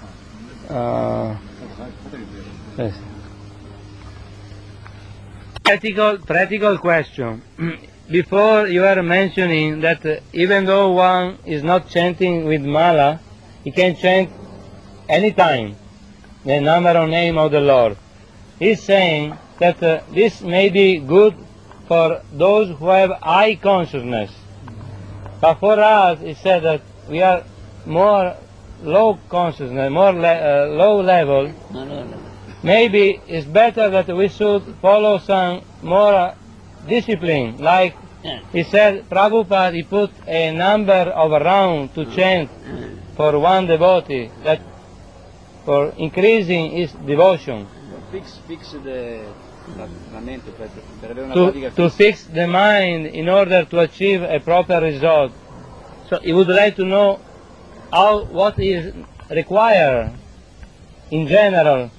Practical question. Before you were mentioning that even though one is not chanting with mala, he can chant anytime the number or name of the Lord. He's saying that this may be good for those who have high consciousness. But for us, he said that we are more low consciousness, more low level. Maybe it's better that we should follow some more discipline. Like he said, Prabhupada, he put a number of rounds to chant for one devotee, that for increasing his devotion. Fix la mente per avere una pratica to fix the mind in order to achieve a proper result. So he would like to know what is required in general.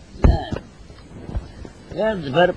Yes, for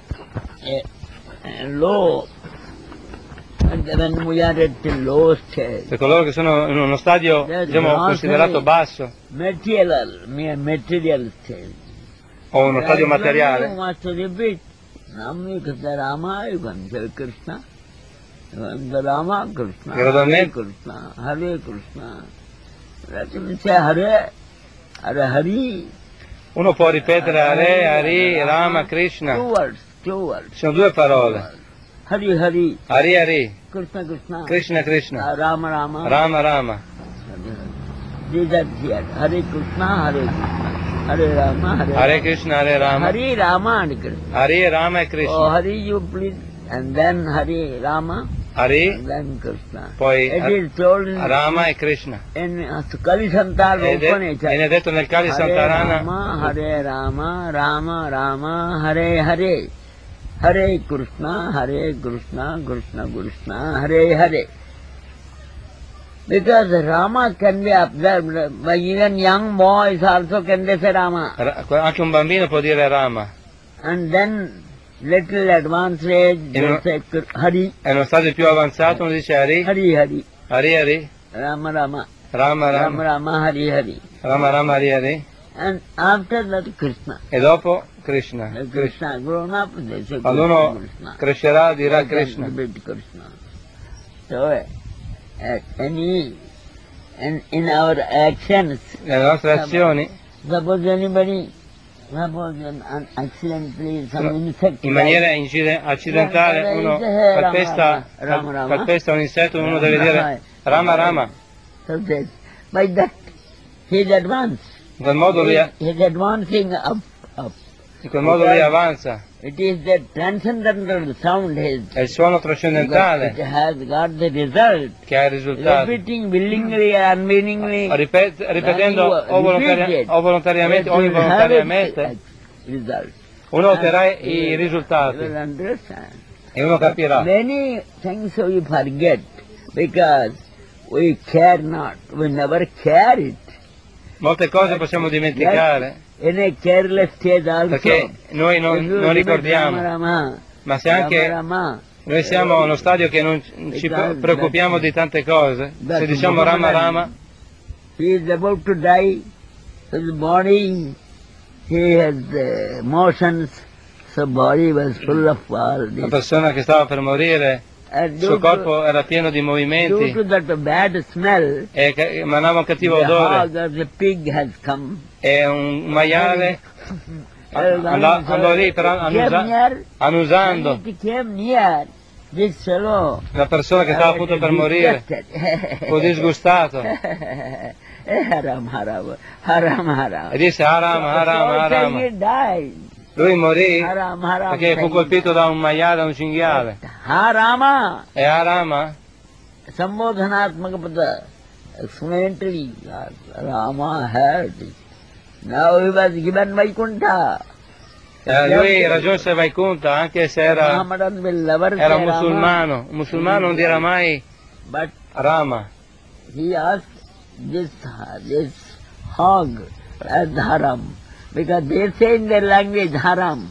low, and when we are at the low stage, Per coloro che sono in uno stadio, diciamo, considerato basso, material stage. o uno stadio You materiale, must repeat, Rama, you can say Krishna. Rama, Krishna, Hare Gradualmente. Krishna, Hare Krishna. Let him say Hare, Hare Hari. uno può ripetere Hare, Hari, Rama, Krishna. Two words. Ci sono due parole, Hari Hari, Hari Hari, Krishna Krishna, Krishna Krishna, Rama Rama. Rama Rama. These are here. Hare Krishna, Hare Krishna, Hare Rama, Hare Hare Krishna, Hare Rama, Hare Rama and Krishna. Hari, Rama e Oh, Krishna. Hari you please, and then Hare Rama, Hari, and then Krishna. poi It is told in Rama e Krishna. Kali Santar Viene detto nel Kali Hare Santarana, Rama, Hare Rama, Rama Rama, Hare Hare. Hare Krishna, Krishna Krishna, Hare Hare. Because Rama can be observed by even young boys also can they say Rama. Anche un bambino può dire Rama. And then little advanced age they say Hari, È uno stadio più avanzato, uno dice Hari, Hari Hari, Hari Hari, Rama Rama, Rama Rama Rama, Rama, Hari Hari. Rama Rama, Hari Hari. And after that Krishna. E dopo Krishna. Krishna grown up, they say Quando uno Krishna. crescerà dirà Krishna. Krishna. So, in our actions, Nelle nostre azioni, suppose anybody, suppose an accidentally some insect in maniera accidentale, uno calpesta un insetto, uno deve dire Rama Rama. So that, by that, he is advanced. In quel modo He is advancing up. in quel modo lui avanza. It is the transcendental sound È il suono it trascendentale has got the result. che ha il risultato. Repeating willingly or unwillingly, Ripetendo o volontariamente o it will have involontariamente, its result. uno otterrà i You will risultati understand. e uno capirà. Many things we forget because we care not. We never care it. Molte cose possiamo dimenticare In a careless state also. perché noi If you non remember ricordiamo, Rama, ma se anche Rama, noi siamo a uno stadio che non ci preoccupiamo di tante cose, se diciamo Rama Rama, he is about to die, his body, he has motions, so body was full of all la this. persona che stava per morire, And il suo corpo era pieno di due movimenti to that bad smell, e emanava un cattivo the odore hog or the pig has come. e un maiale andò lì annusando He came near this fellow. la persona che stava appunto per morire, fu disgustato Haram, haram, haram, haram. e disse Haram, Haram, So Haram. he died. Lui morì Haram, haram. perché fu colpito da un maiale, da un cinghiale. Harama, E Harama, Sambodhanatmaka pada, explanatory, Rama heard it. Now he was given Vaikuntha. lui raggiunse Vaikunta anche se era Muhammadan will never say Era Rama, musulmano. Un musulmano non dirà mai but Rama. he asked this hog as haram, because they say in their language haram.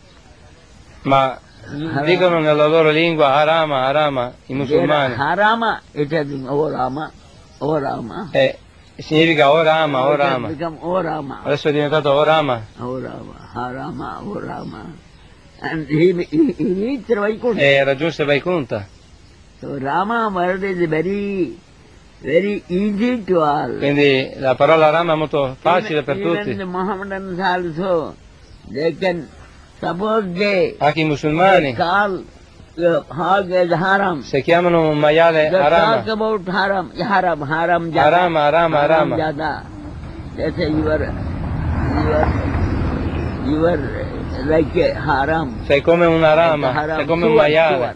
Ma dicono nella loro lingua Harama, Harama, i musulmani. Harama, it has been O Rama, O Rama. E significa o Rama, o It has Rama. become O Rama, Adesso è diventato o Rama. O Rama, Harama, O Rama. And he reached Vaikuntha. E raggiunse Vaikunta. So Rama word is very very easy to all. Quindi la parola Rama è molto facile per Even tutti. the Mohammedans also, they can, suppose they Anche i musulmani, call the hog as haram. se chiamano un maiale They talk Arama, about haram jada. Arama, Arama, Arama. Jada. They say you are like a haram. sei come un Arama, Haram. sei come un maiale.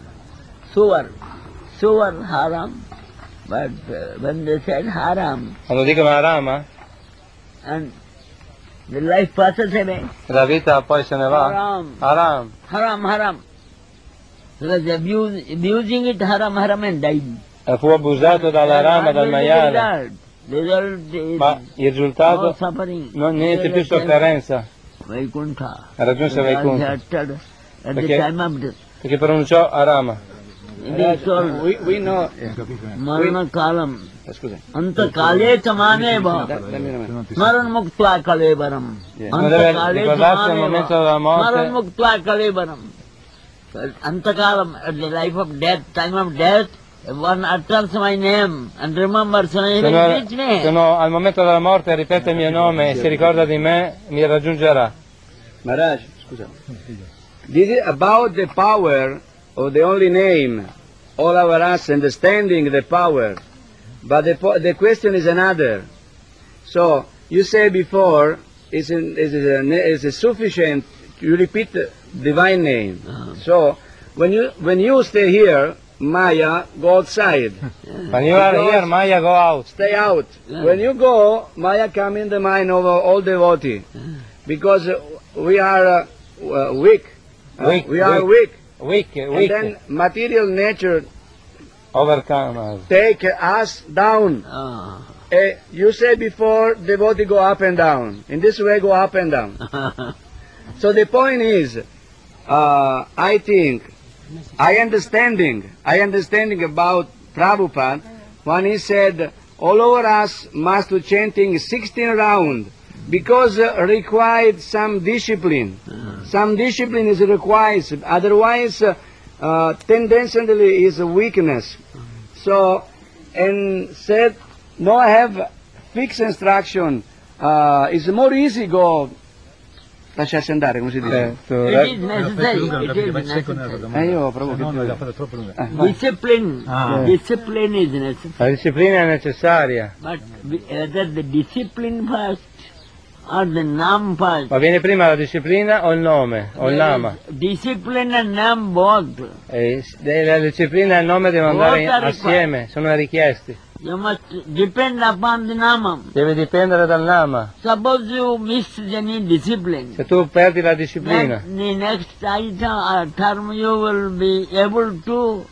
Suwar haram. But when they said haram, Quando dicono Arama, and the life passes away, la vita poi se ne va. haram, Haram. haram. Because abusing it, haram, and died. Fu abusato dalla rama, dal maiale, Result is ma il no risultato suffering. niente più sofferenza. Vaikuntha. Raggiunse Vaikuntha. At the Perché- time of death. Perché pronunciò Arama. It is called We know... Marana Kalam. Scusa. Anta Kale Tamane Ba. Dammi una mano. Maran Muktva Kalevaram. Non deve ricordarsi al momento della Maran morte, Muktva Kalevaram. Antakalam, at the life of death, time of death, one utters my name and remembers my which se name. no, al momento della morte ripete il mio nome e si ricorda di me, mi raggiungerà. Maharaj, scusa. This is about the power of the only name. All of us understanding the power. But the question is another. So, you say before, is a sufficient, you repeat the divine name. So, when you stay here, Maya, go outside. When you are here, Maya, go out. Stay out. When you go, Maya come in the mind of all devotee. Because we are weak. Weak, We are weak. weak. And then material nature Overcome us. take us down. You say before, devotee go up and down. In this way, go up and down. So the point is, I think, I understanding about Prabhupada, when he said, all over us must do chanting 16 rounds, because required some discipline. Some discipline is required, otherwise tendency is a weakness. So, and said, no, I have fixed instruction, it's more easy go, lasciarsi andare, come si dice? It is necessary. It is necessary. Io provo che Discipline. Discipline is necessary. La disciplina è necessaria, But whether the discipline first or the nam first. ma viene prima la disciplina o il nome, o il nama? Discipline and nam both. La disciplina e il nome devono andare Both are assieme, sono richiesti. You must depend upon the namam. Deve dipendere dal nama. Suppose you miss any discipline, Se tu perdi la disciplina, then the next item, term you will be able to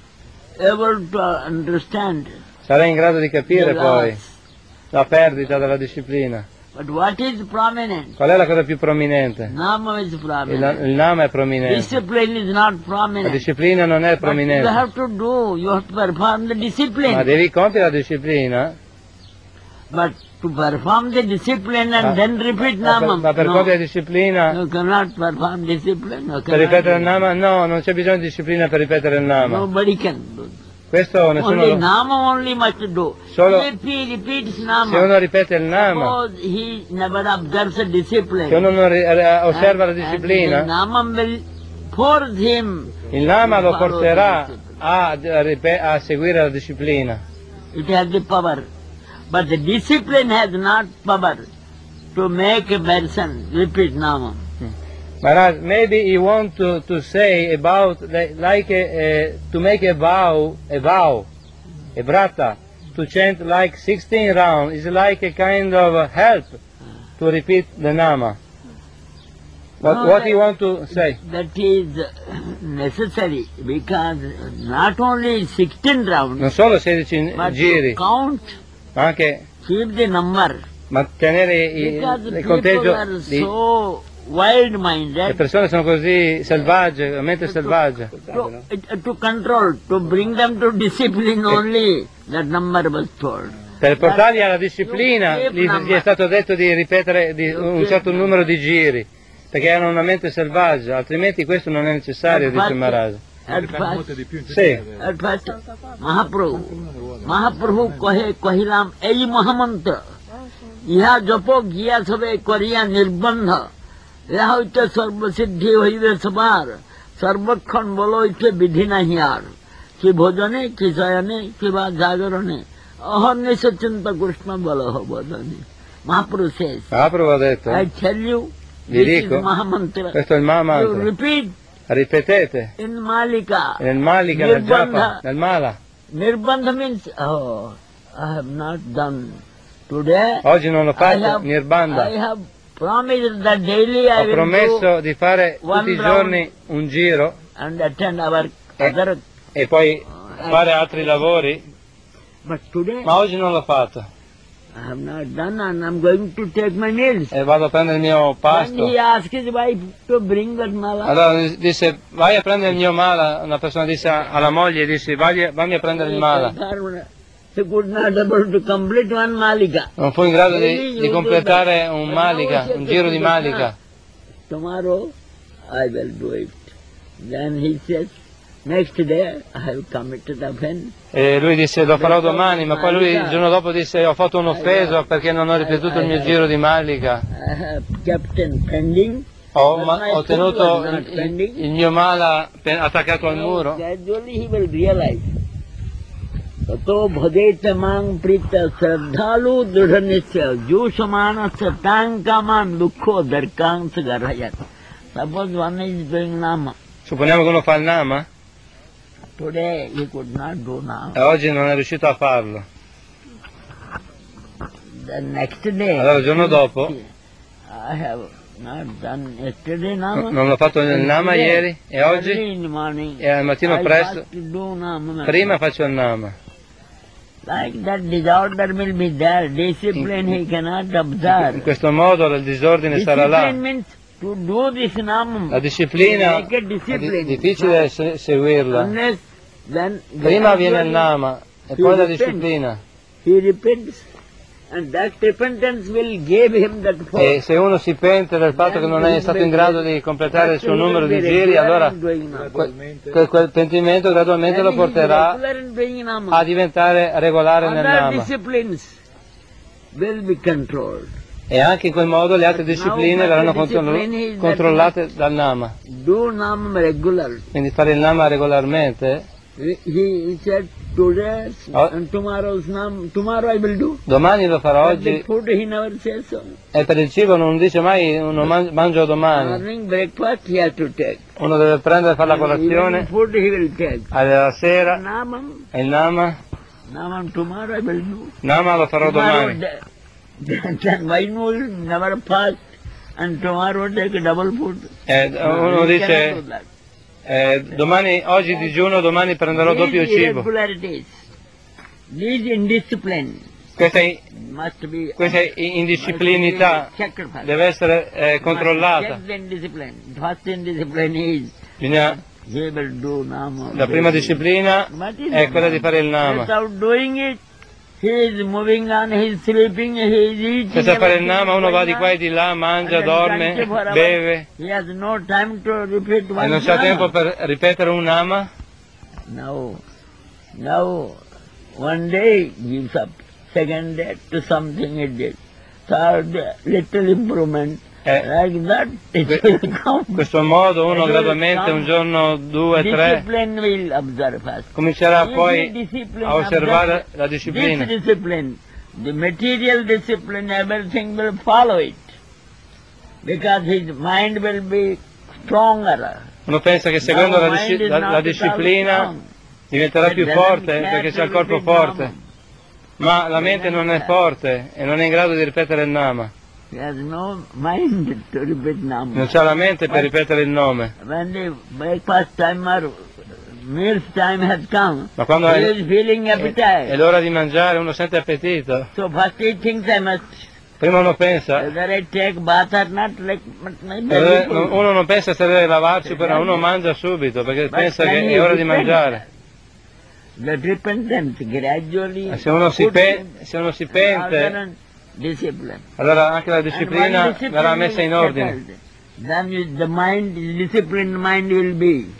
understand sarai in grado di capire the poi loss. la perdita della disciplina. But what is prominent? Qual è la cosa più prominente? Nama is prominent. Il nama è prominente. Discipline is not La prominent. disciplina non è But you prominente. have to do, you have to perform the Ma discipline. devi compiere la disciplina, But to perform the discipline and then repeat namam. ma per compiere la No, disciplina, you cannot perform discipline. You per cannot ripetere il do nama, no, non c'è bisogno di disciplina per ripetere il it. nama. Nobody can do it. Questo nessuno Only lo... nama only must do. Solo- If he repeats Se nama, uno ripete il nama, suppose he never observes a discipline. se uno non osserva la and the disciplina, namam will force him il nama to lo follow porterà the discipline. a seguire la disciplina. It has the power. But the discipline has not power to make a person repeat nama. Maharaj, maybe you want to say about to make a vow, a brata, to chant like 16 rounds is like a kind of help to repeat the nama. No, What do you want to say? That is necessary because not only 16 rounds, Non solo 16 but giri, to count, ma anche keep the number. mantenere Because il people conteggio are di... so Le wild-minded persone sono così selvagge, veramente selvagge. to control, to bring them to discipline only, that number was told. Per portarli alla disciplina You keep gli è stato detto di ripetere un certo numero di giri, perché hanno una mente selvaggia, altrimenti questo non è necessario, dice Maharaj. At first, Sì, Mahaprabhu, महाप्रभु कहिलाम এই মহামন্ত্র ইহা জপ গিয়া সবে করিয়া নির্বন্ধ ইহা হইতে সর্বসিদ্ধি হইবে সবার সর্বক্ষণ বলো হইতে বিধি নাহি আর কি ভোজনে কি শয়নে কিবা জাগরণে অহর্নিশ চিন্তা কৃষ্ণ বলো ভোজনে Mahaprabhu says, Mahaprabhu ha detto, I tell you, vi this dico, is Mahamantra. questo è il Mahamantra. You repeat Ripetete, in Malika. nel Malika, nel Japa, nel Mala. Nirbandha means, I have not done today. Oggi non l'ho fatto, I Nirbandha. have promised that daily I Ho will promesso do di fare one tutti i giorni un giro and attend our other. e poi fare altri lavori, But today ma oggi non l'ho fatto. I have not done and I'm going to take my meals. E vado a prendere il mio And pasto. he asked his wife to bring that mala. Allora disse, vai a prendere il mio mala. Una persona disse alla moglie, disse, vammi a prendere il mala. He could not able to complete one malika. Non fu in grado di completare un malika, un giro di malika. Tomorrow I will do it. Then he says, next day I have committed offense. E lui disse, lo farò domani, ma poi lui il giorno dopo disse, ho fatto un'offesa perché non ho ripetuto il mio giro di malika. I have kept in pending. Ho tenuto il mio mala attaccato al muro. Gradually he will realize. Tato bhajete mang prita sraddhalu dridhanitya jusamanasya tankaman dukkho darkang sagarayat. Suppose one is doing nama. Supponiamo che uno fa il nama Today he could not do nama. e oggi non è riuscito a farlo. The next day. Allora il giorno dopo, I have not done yesterday nama. non l'ho fatto nel nama ieri e Early oggi, in the morning. e al mattino I presto, have to do nama. prima faccio il nama. Like that disorder will be there. Discipline he cannot observe. In questo modo il disordine sarà là. Discipline means to do this nama. La disciplina Make it è discipline. difficile seguirla. Unless then Prima viene il gradually nama e poi la disciplina. He repents and that repentance will give him that E force. se uno si pente del fatto che non è stato in grado di completare il suo numero di giri, allora quel pentimento gradualmente lo porterà a diventare regolare nel Other nama. disciplines will be controlled. E anche in quel modo le altre discipline verranno controllate dal nama. Do nam regular. Quindi fare il nama regolarmente. He said today Oh. and tomorrow's nam. Tomorrow I will do. Domani lo farò But the oggi. food he never says so. E per il cibo non dice mai uno mangio domani. Morning breakfast he has to take. Uno deve prendere e fare la Evening colazione. food he will take. Alla sera Namam. e il nama. Namam tomorrow I will do. Nama lo farò domani. Then why no never fast and tomorrow take double food? Uno He dice cannot do that. domani, oggi digiuno, domani prenderò doppio These cibo. irregularities, these indiscipline Questa indisciplinità checked first. deve essere controllata. Check the indiscipline. First indiscipline is Bisogna, he will do nama. la prima disciplina But is è quella di fare il nama. without doing it, he is moving on, he is sleeping, he is eating. Senza fare il everything nama uno va going di qua e on. di là, mangia, dorme, beve He has no time to repeat e one non c'ha nama. tempo per ripetere un nama. Now, one day gives up, second day to something it did, third day, little improvement, like that it will come. In questo modo uno gradualmente un giorno, due, tre, Discipline will observe first. comincerà If poi he discipline a osservare observes la disciplina. This discipline, the material discipline, everything will follow it, because his mind will be stronger. Uno pensa che seguendo Now la mind is not la at all disciplina strong. diventerà più It forte doesn't perché c'è il care to corpo repeat forte, nama. ma la mente non è forte e non è in grado di ripetere il nama. He has no mind to repeat nama. Non c'ha la mente per ripetere il nome. When the breakfast time or meals time has come, Ma quando he is feeling è appetite. l'ora di mangiare uno sente appetito. So first he thinks I must, Prima uno pensa, whether I take bath or not, like my belly full. uno non pensa se deve lavarsi, però uno mangia subito perché But pensa when che he è ora di repents, mangiare. The repentance gradually Se uno si puts him si pente, in discipline. allora anche la And disciplina when discipline verrà messa is in ordine. settled, then the mind, disciplined mind will be.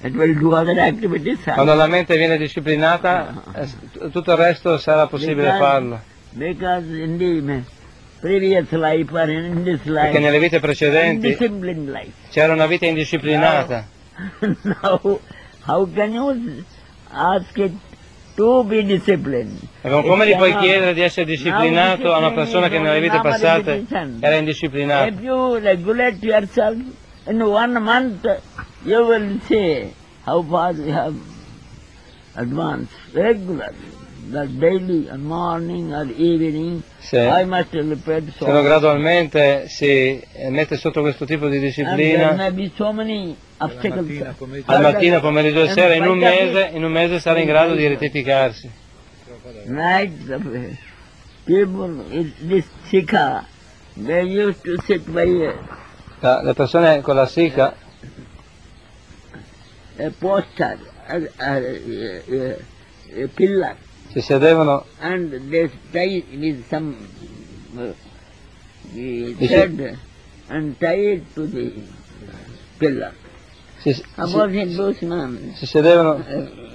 It will do other activities. Quando la mente viene disciplinata, tutto il resto sarà possibile farlo. Because in the previous life or in this life, Perché nelle vite precedenti undisciplined life. c'era una vita indisciplinata. Now, how can you ask it to be disciplined? Come gli puoi chiedere di essere disciplinato a una persona che nelle vite passate era indisciplinata? If you regulate yourself in 1 month, you will see how far you have advanced. Regular, that daily, morning or evening, I must repeat so. Se uno gradualmente si mette sotto questo tipo di And there disciplina, may be so many obstacles. al mattino, pomeriggio e sera, in un mese sarà in grado di rettificarsi. Night, the people in this Sikha, they used to sit by Le persone con la Sikha a poster, a pillar, si sedevano, and they tie with some thread and tie it to the pillar. si Suppose it goes man. sedevano,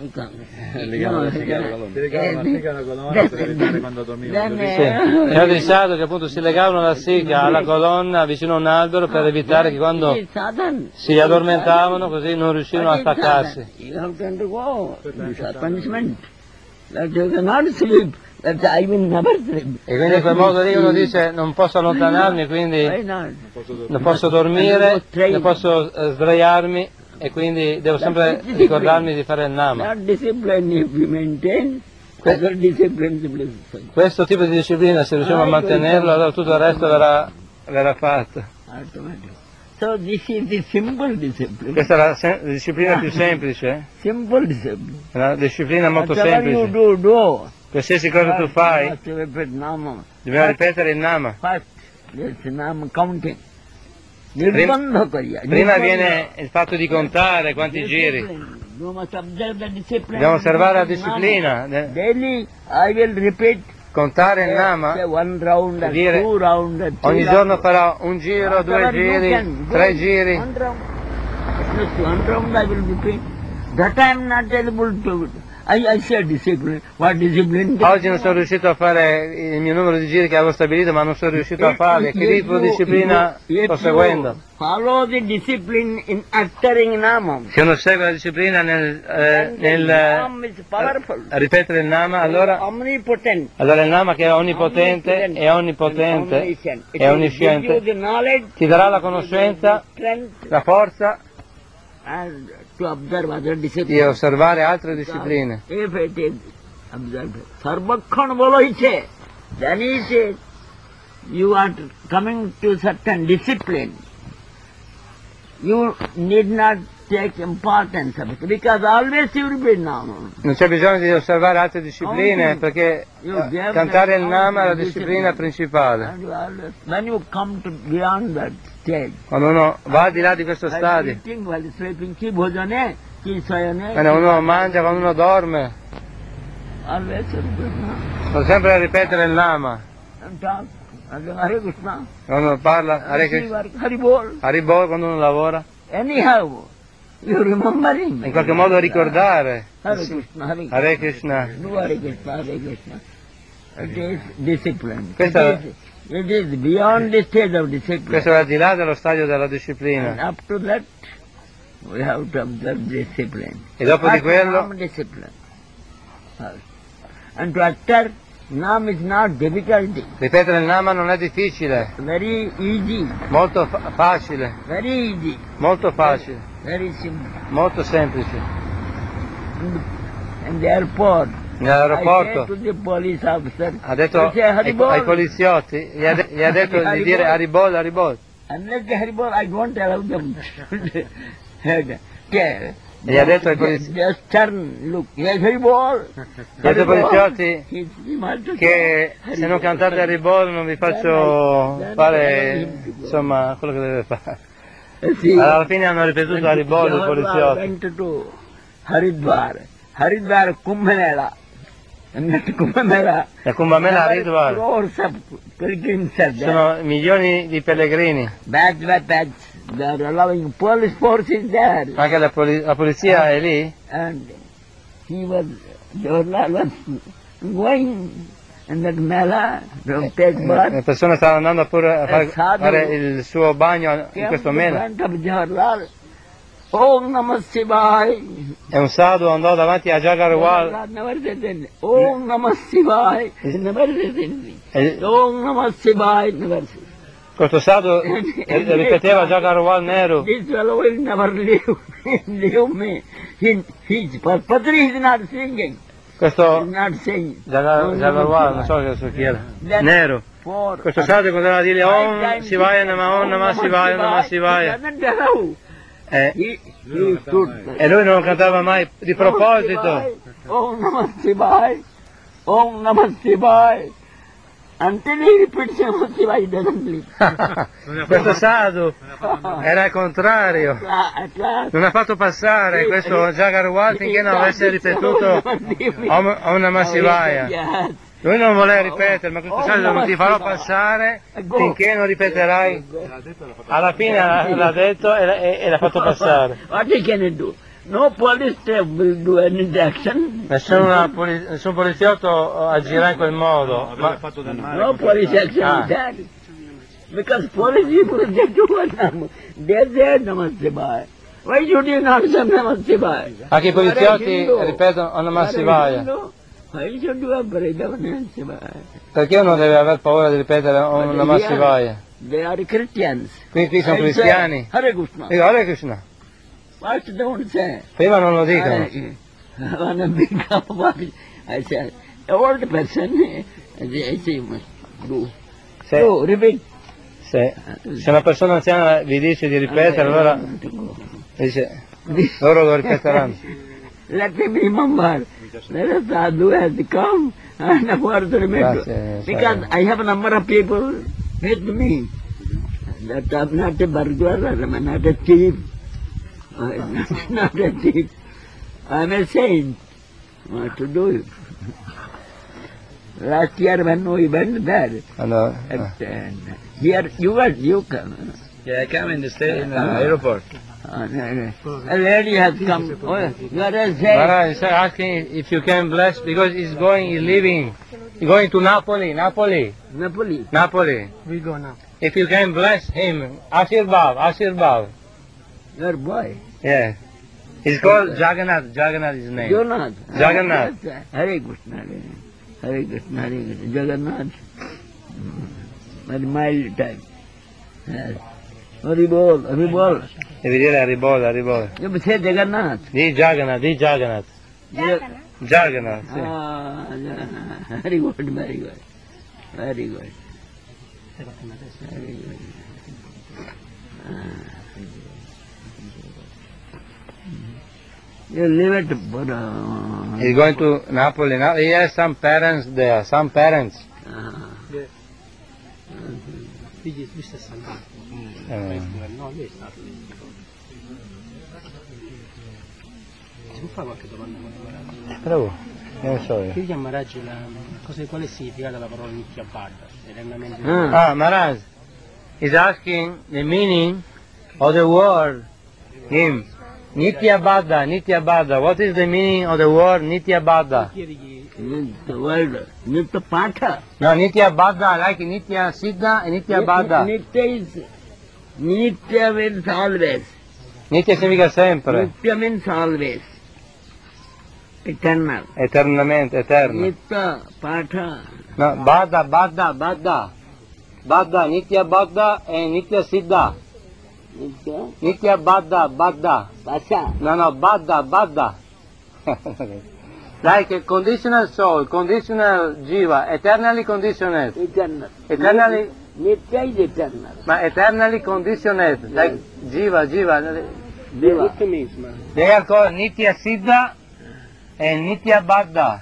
è pensato che appunto si legavano la Sikha alla colonna vicino a un albero per evitare che quando si addormentavano così non riuscivano a staccarsi. You have to undergo this punishment. That you cannot sleep. That I will never sleep. E quindi in quel modo lì uno dice non posso allontanarmi, quindi Why not? non posso dormire, non posso sdraiarmi e quindi devo sempre ricordarmi di fare il nama. That discipline if we maintain, other disciplines will follow. Questo tipo di disciplina, se riusciamo a mantenerlo, allora tutto il resto verrà fatto. Automatic. So this is the simple discipline. Questa è la disciplina più semplice, Simple discipline. è una disciplina molto Whatever you semplice. do. Qualsiasi cosa tu fai, Must repeat nama. dobbiamo ripetere il nama. First, there's nama counting. Nirbandha kariya. Prima viene il fatto di contare quanti giri. You must observe the discipline. Dobbiamo osservare la disciplina, Daily I will repeat. contare il nama. Say 1 round or dire 2 round or 3 Ogni round. giorno farò un giro, 2 giri, 3 giri. 1 round. Just 1 round I will repeat. That I am not able to. I say discipline. What discipline? Oggi non sono riuscito a fare il mio numero di giri che avevo stabilito, ma non sono riuscito a farli. Che tipo di disciplina sto seguendo? Follow the discipline in uttering nama. Se uno segue la disciplina nel Nam is powerful. ripetere il nama, allora Omnipotent. il nama che è onnipotente e onnisciente, ti darà la conoscenza, Strength la forza and to observe other di disciplines. osservare altre discipline. If it is observed, Sarvakhan bolo iche, then it is you are coming to certain discipline. You need not take importance of it because always you will be now. Non c'è bisogno di osservare altre discipline perché cantare il nama è la disciplina principale. When you come to beyond that stage, Quando uno va al di là di questo stadio, eating, while sleeping, ki bhojane, ki sayane, quando uno mangia, quando uno dorme, always you will be now. sto sempre a ripetere il nama. And talk, Hare Krishna, Quando uno parla, Hare Krishna, Hari Bol. Haribol quando uno lavora, Anyhow, you remember him. in qualche modo ricordare Hare Krishna, Hare Krishna. Hare Krishna. Do Hare Krishna, Hare Krishna. It is discipline. Questa- It is beyond the stage of discipline. Questo è al di là dello stadio della And disciplina. up to that, we have to observe discipline. E dopo di First, quello, Nam discipline. First. And to utter Nam is not difficulty. ripetere il nama non è difficile, Very easy. molto facile, Very easy. molto facile, Very simple. molto semplice. And therefore, I say Nell'aeroporto to the police officer, ha detto I say, Hari Bol. ai poliziotti, gli ha detto di dire Haribol, Haribol. Unless the Haribol, I don't allow them. Gli ha detto ai poliziotti, Just turn, look, yes, Haribol. gli ha detto ai poliziotti He che se non cantate Haribol non vi faccio fare insomma quello che deve fare. Alla fine hanno ripetuto Haribol i poliziotti. Went to Haridwar. Haridwar Kumbh Mela. And that Kumbh Mela. La Kumbh Mela Haridwar Crores of pilgrims are there. sono milioni di pellegrini, Batch by batch. They are allowing police force is there. Anche la polizia è lì? And Jawaharlal was going in that mela to take Le bath. persone stanno andando pure a Sadhu fare il suo bagno in questo mela. In front of Jawaharlal. Om Namah Shivaya. E un sadhu andò davanti a Jagarwal Jawaharlal never said anything. Om Namah Shivaya. He never said anything. e Om Namah Shivaya never said. questo sadhu ripeteva Jagarwal Nehru. This fellow will never leave me. His purposely is not singing. Questo He's not saying. Jagarwal, non so chi era. Then Nehru. for Questo sadhu continuava a dire Om Shivaya Namah, Om Namah Shivaya, Namah He Shivaya. doesn't allow. He stood there. E lui non cantava mai di proposito. Om Namah Shivaya. Om Namah Shivaya. Until he repeats Namah Shivaya, he doesn't leave. Questo sadhu era il contrario. At last, Non ha fatto passare questo Jagarwal finché non avesse ripetuto Om Namah Shivaya. Yes. Lui non voleva ripetere, ma questo sadhu non ti farò passare finché non ripeterai. Alla fine l'ha detto e l'ha fatto passare. What he can do? No police staff will do any action. Nessun poliziotto agirà in quel modo. Ma No police action Ah. is that. Because police people, they do what they say Namah Shivaya. Why should you not say Namah Shivaya? anche i poliziotti ripetono Om Namah Shivaya. Why should you have Namah Shivaya? Perché uno deve aver paura di ripetere Om Namah Shivaya? They are Christians. Qui sono I say, cristiani. Hare Krishna. Dico, Hare Krishna. What don't say? Prima non lo dicono. When I become what I say, old person, I say must do. Se, So repeat. se una persona anziana vi dice di ripetere, allora dice, loro lo ripeteranno. Let him remember that a sadhu has come and for the remember. Grazie, Because I have a number of people with me that I'm not a burglar, I'm not a thief, I'm not a thief. I'm a saint. What to do? Last year when we went there, Allora, here you come. Yeah, I come in the airport. A lady has come. Oh, you are a saint. Maharaj is asking if you can bless, because he's leaving. He's going to Napoli. Napoli. We go now. If you can bless him, Ashirbhav. Your boy. Yeah. He's called Jagannath. Jagannath is his name. Jagannath. Jagannath. Hare Krishna. Hare Krishna. Hare Krishna. Jagannath. Very mild type. Yes. Haribol. Haribol. Devi dire Haribol. You say Jagannath. Di Jagannath. Jagannath, sì. Ah, very good, very good. Very good. Very good. You leave it, but... He's going to Napoli now. He has some parents there, No, lui è stato lì. Si può fare qualche domanda? Prego, non so io. Chiedi a Maharaj qual è il significato della parola Nitya Bhatta? Eternamente. Maharaj is asking the meaning of the word him. Nitya Bhatta. What is the meaning of the word Nitya Bhatta? The word Nitya Patha. No, Nitya Bhatta, like Nitya Siddha and Nitya Bhatta. Nitya means always. Nitya significa sempre. Nitya means always. Eternal. Eternamente, eterno. Nitya Patha. No, Bhatta. Nitya Bhatta and Nitya Siddha. Nitya Bhatta. Pasha. No, Bhatta. Like a conditional soul, conditional jiva, eternally conditioned. Eternal. Eternally, Nitya is eternal. ma eternally conditioned, like jiva. Tutto mismo. They are called Nitya Siddha and Nitya Bhatta.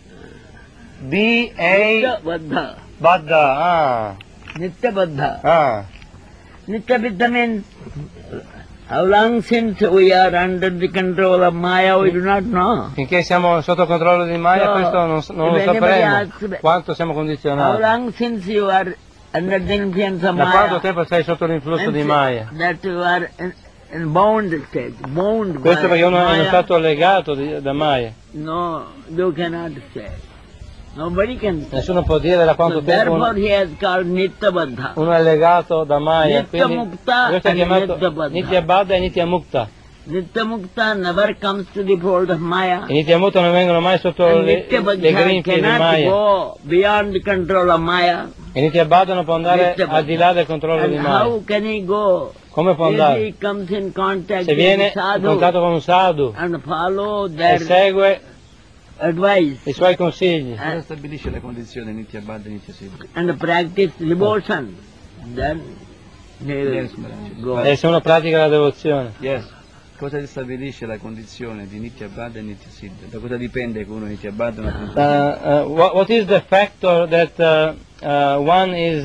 Nitya Baddha. Bhatta, Nitya Baddha. Nitya Baddha means how long since we are under the control of Maya, we do not know. Finché siamo sotto controllo di Maya, So, questo non lo if anybody sapremo, asks- quanto siamo How condizionati. long since you are under the influence of Da quanto Maya. tempo sei sotto l'influsso di Means Maya? that you are in bound state, bound Questo perché uno è Maya. stato legato da Maya. No, you cannot say. Nobody can say. Nessuno può dire da So quanto tempo therefore uno, he has called Nitya-Baddha. uno è legato da Maya. Nitya Quindi Mukta questo è and chiamato Nitya-Baddha. Nitya Baddha e Nitya Mukta. Nitya-Mukta never comes to the fold of Maya. I Nitya Mukta non vengono mai sotto And le Nitya-Baddha grinfie di cannot Maya. go beyond the control of Maya. E Nitya Baddha non può andare Nitya-Baddha. al di là del controllo And di Maya. how can he go? Come può If andare? he comes in contact Se with viene in sadhu contatto con un sadhu and follow e their segue advice i suoi consigli Cosa stabilisce le condizioni Nitya Baddha e Nitya Siddha? and practice devotion, then he will Yes, Maharaj. go. e se uno pratica la devozione. Yes. Cosa stabilisce la condizione di Nitya Baddha e Nitya Siddha? Da cosa dipende che uno è Nitya Baddha e uno è What is the factor that one is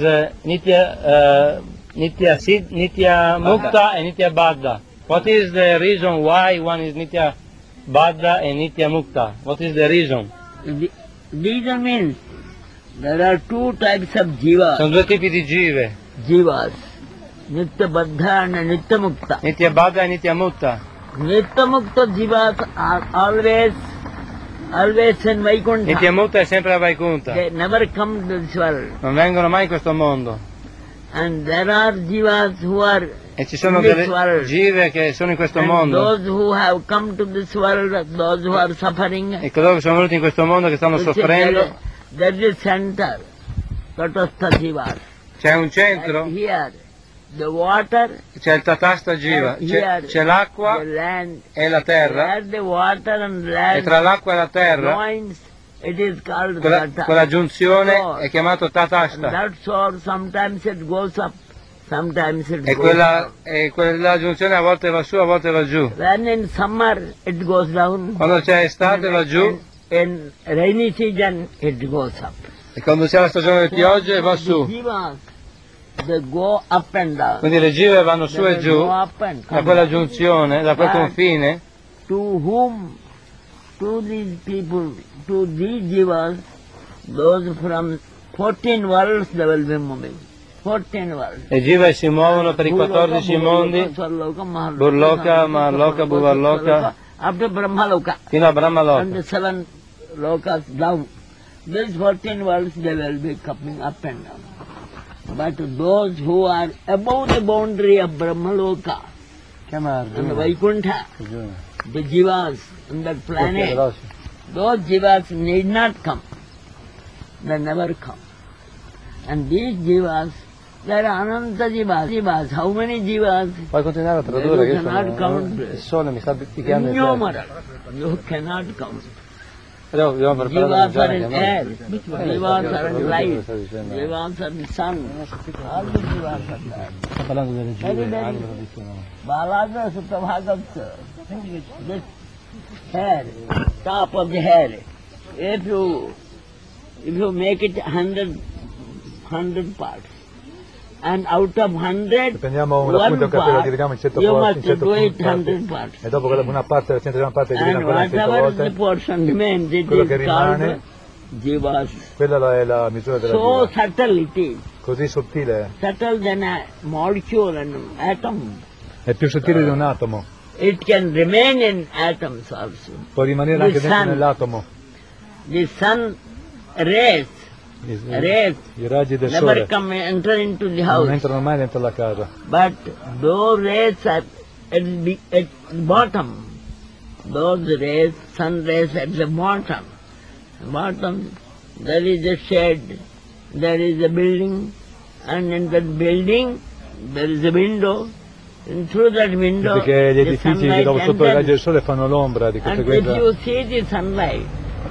Nitya Mukta and Nitya Baddha? What is the reason why one is Nitya Baddha and Nitya Mukta? What is the reason? The reason means there are two types of jivas. Sono due tipi di jive, Jivas, Nitya Baddha and Nitya Mukta. Nitya Baddha e Nitya Mukta. Nitya Mukta jivas are always in Vaikuntha. Nitya Mukta è sempre a Vaikuntha, They never come to this world. non vengono mai in questo mondo. And there are jivas who are E ci sono in this delle world. jive che sono in questo And mondo. those who have come to this world, those who are suffering, E coloro che sono venuti in questo mondo che stanno soffrendo, there is center, Tatastha jivas. c'è un centro, And here, the water, c'è il Tatastha Jiva, and here, c'è l'acqua the land. e la terra, Where the water and e land tra l'acqua e la terra, joins, it is called quella Tata. giunzione Source. è chiamato And Tatastha. that source, sometimes it goes up, sometimes it E goes down. quella giunzione a volte va su, a volte va giù. When in summer, it goes down. Quando c'è estate va giù, In rainy season, it goes up. e quando c'è la stagione di piogge va The su. jivas, they go up and down. Quindi le jive vanno su They e giù, go up and da come quella down. giunzione, da quel But confine, To whom, to these people, to these jivas, those from 14 worlds they will be moving. 14 worlds. le jive si muovono per i 14 mondi, Burloka, Maharloka, Bhuvarloka, up to Brahmaloka fino a Brahmaloka. and the 7 lokas down. These 14 worlds they will be coming up and down. But those who are above the boundary of Brahmaloka and Vaikuntha, the jivas on that planet, those jivas need not come. They never come. And these jivas, there are ananta jivas. How many jivas? Puoi continuare a tradurre, che sono- il sole mi sta picchiando in testa. Innumerable. You cannot count. Dobbiamo preparare Jivas da are in mangiare. air, jivas are in light, jivas are in sun, all the jivas are there. Sto parlando delle Very, jive very- tradizionali. Balaja Suprabhagavta, this hair, top of the hair, if you make it 100 parts, and out of 100, Prendiamo una punta one del capello, part, dividiamo in 100 you parti, must 100 do it parti. 100 parts. E dopo quella una parte, la 100 parte divide And ancora in 100 whatever the volte. portion remains, it Quello is che rimane, called jivas. quella è la misura della So vita. subtle it is, Così sottile, subtle than a molecule and atom. è più sottile di un atomo. It can remain in atoms also. Può rimanere The anche dentro sun. nell'atomo. The sun rays I raggi del never sole come enter into the non house, entrano mai dentro la casa. but those rays are at the bottom. Those rays, sun rays at the bottom. Bottom, there is a shed, there is a building, and in that building there is a window. And through that window, Perché gli the edifici sunlight dopo sotto i raggi del enters. sole fanno l'ombra, di And if conseguenza you see the sunlight,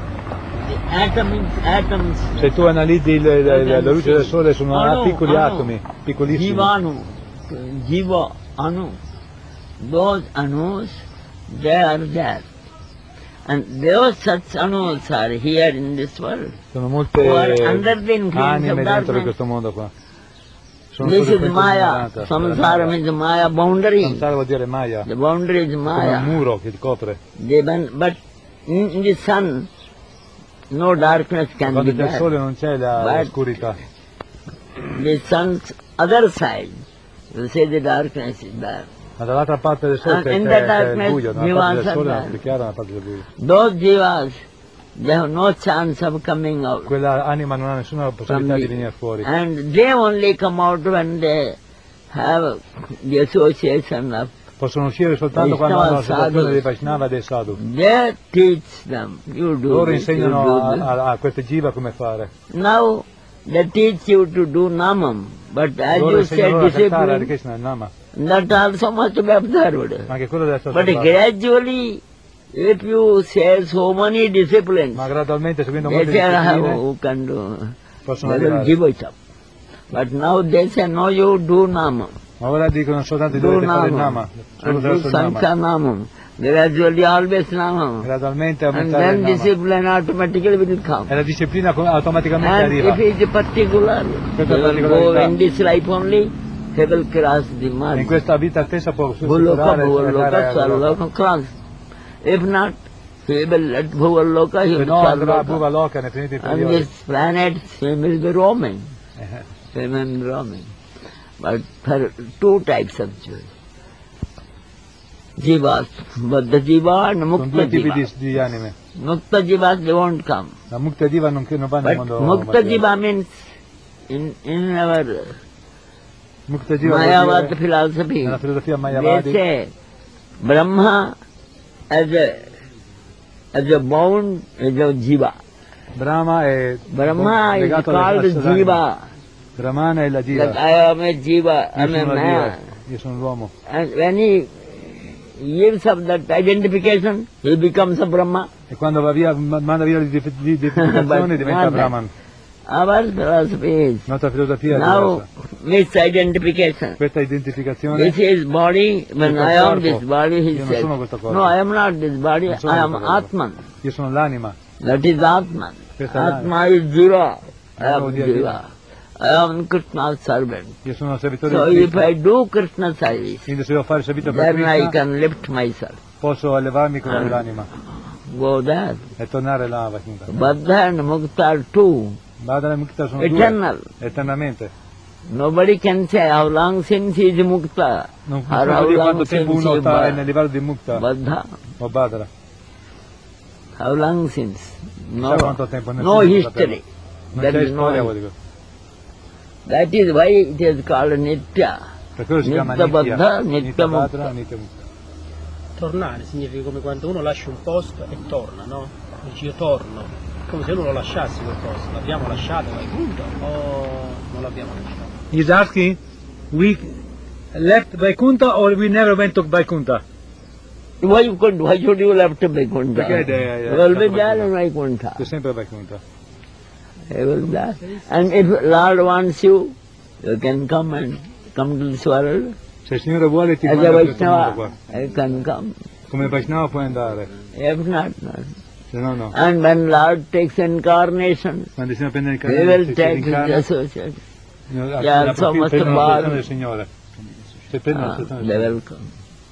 the atoms, se tu analizzi la luce del sole sono Anu, piccoli anu, atomi, piccolissimi. Jivanu, Jiva, Anu, those Anus, they are there. And those such Anus are here in this world. Sono molte Who are under the influence anime of dentro darkness. di questo mondo qua. Sono This solo is effetti Maya. di Samsara is Maya boundary. Samsara vuol dire Maya, The boundary is come un Maya. muro che ti copre. But in the sun, no darkness can Quando be c'è il there. sole non c'è But l'oscurità. the sun's other side, you say the darkness is there. Ma dall'altra parte del sole And in c'è the il buio, da una parte darkness, del sole jivas è più chiaro, da una parte del buio. Those jivas, they have no chance of coming out. Quella anima non ha nessuna possibilità From di the- venire fuori. And they only come out when they have the association of, Possono uscire soltanto quando hanno la situazione dei Vaishnava e dei Sadhu. they teach them, you do Loro this, you insegnano do this. a queste jiva come fare. Now, they teach you to do namam, but as Loro you insegnano said, loro a cantare Hare discipline, Krishna nel Nama. that also must be observed. Ma anche quello deve essere But osservato. gradually, if you say so many disciplines, Ma gradualmente, seguendo they molte say, discipline, who can do? possono They will arrivare. give it up. But now they say, no, you do namam. Ma ora dicono soltanto che Do dovete fare il namam. Nama, solo And do attraverso il Nama. sankhya namam. Gradually always namam. Gradualmente And aumentare il then Nama. discipline automatically will come. E la disciplina automaticamente And arriva. if he is particular, he Questa will go particolarità. in this life only, he will cross the E mark. in questa vita stessa può Bhuloka, superare Bhuloka, Sarloka, cross. If not, he will let Bhuloka, he se will no andrà a Sarloka. Bhuvaloka nei pianeti And inferiori. this planet, he will be roaming. Eh, He will be roaming. But there are two types of joy. Jivas, Baddha Jiva and Sono Mukta due tipi Jiva. di anime. Mukta Jivas, they won't come. La Mukta Diva non va nel But mondo Mukta materiale. Jiva means, in our Mukta Jiva vuol Mayavad dire, philosophy, nella filosofia they Mayavadi, say Brahma as a bound is a jiva. Brahma è Brahma is legato called all'anima. jiva. Brahmana è la Like Jiva. I am a jiva, I Io am a sono la Jiva, man. io sono l'uomo. And when he gives up that identification, he becomes a Brahma. E quando va via, manda via l'identificazione But diventa not Brahman. Our philosophy is La nostra filosofia è now diversa. misidentification. Questa identificazione This is body, when Questo I am corpo. this body, he Io non says, sono questo corpo. no, I am not this body, Non sono I am questo corpo. Atman. io sono l'anima. That is Atman. Questa è Atma is Jiva. I Bravo, am dear Jiva. I am Krishna's servant. Io sono un servitore So di if Krishna. I do Krishna service, Quindi se devo fare il servizio per then I Krishna, can lift myself. posso elevarmi come l'anima Go there. e tornare là. Vaishnava. Baddha and Mukta are two, Badana e Mukta sono eternal. due, eternamente. Nobody can say how long since he is Mukta Non or possiamo how dire long quanto tempo since he uno is sta nel livello di Mukta Baddha. o Badara. How long since? Chissà quanto tempo, No nessuno lo history. Non There c'è is storia, no vuol dire. That is why it is called Nitya. Per quello si chiama Nitya Nitya. Baddha, Nitya Nitya Badra, Mukta. Nitya Mukta. Tornare significa come quando uno lascia un posto e torna, no? Dici io torno, come se uno lo lasciasse quel posto. L'abbiamo lasciato Vaikuntha o non l'abbiamo lasciato? He's asking, we left Vaikuntha or we never went to Vaikuntha? Why should you left Vaikuntha? Perché è You will be stato there in Vaikuntha? Vaikuntha. C'è sempre Vaikuntha. You will be there. And if Lord wants you, you can come to this world. Se il Signore vuole ti As a manda a questo mondo qua. Vaishnava, you can come. Come Vaishnava puoi andare, If not, not. se no no. And when Lord takes incarnation, Quando si prende il he will si take his incarna, associates. la so much prendono bar. l'associazione del Signore. Se prendono Ah, l'associazione they del will Signore.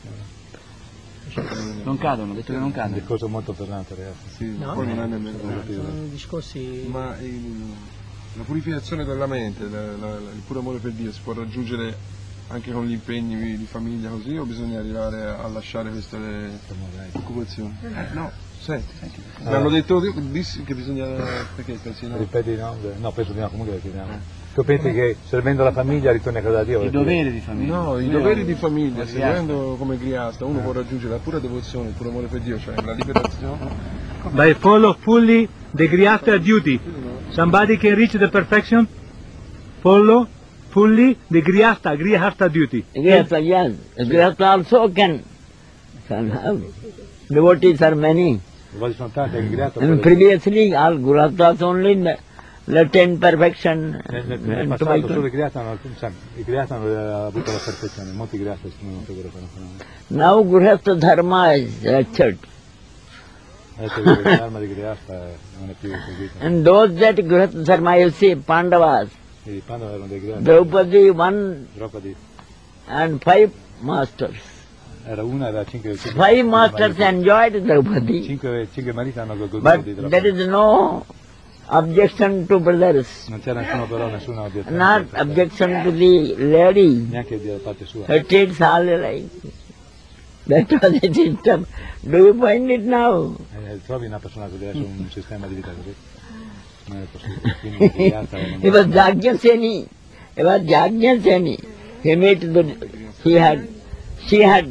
come. Non cadono, ho detto che non È un cadono. discorso molto pesante, ragazzi. Sì, No? poi non è nemmeno Sono discorsi... ma la purificazione della mente, il puro amore per Dio si può raggiungere anche con gli impegni di famiglia così o bisogna arrivare a lasciare queste occupazioni? No, senti, mi hanno detto dissi che bisogna, perché pensi no? Ripeti no? No, penso di no, comunque riteniamo. Tu pensi che servendo la famiglia ritorni a casa da Dio? I doveri di famiglia. No, i doveri di famiglia, seguendo come Griasta, uno può raggiungere la pura devozione, il puro amore per Dio, cioè la liberazione. By follow fully the Grihastha duty. Somebody can reach the perfection, follow fully the Grihastha duty. Grihastha, yes. Grihastha also can have. Devotees are many. Devoti sono tanti, anche Grihastha. And previously, all Grihasthas only attained perfection. Nel passato solo i Grihastha hanno avuto la perfezione, molti Grihastha sono avuto quella perfezione. Now Grihastha dharma is lectured. Adesso l'arma di Grihastha non è più seguita. And those that Grihastha dharma, you see, Pandavas, I Pandava erano dei Grihastha. Draupadi, one Draupadi and 5 masters. era una, aveva 5 5 masters enjoyed Draupadi. Cinque mariti hanno goduto But di there Draupadi. is no objection to brothers, Non c'era nessuno però, nessuna obiezione. not objection to the lady. Neanche da parte sua. Her treats all alike. That was the system. Do you find it now? Trovi una persona che deve essere un sistema di vita così? Non è possibile. Quindi criata, non He was Jagjaseni. He was Jagjaseni. He met she had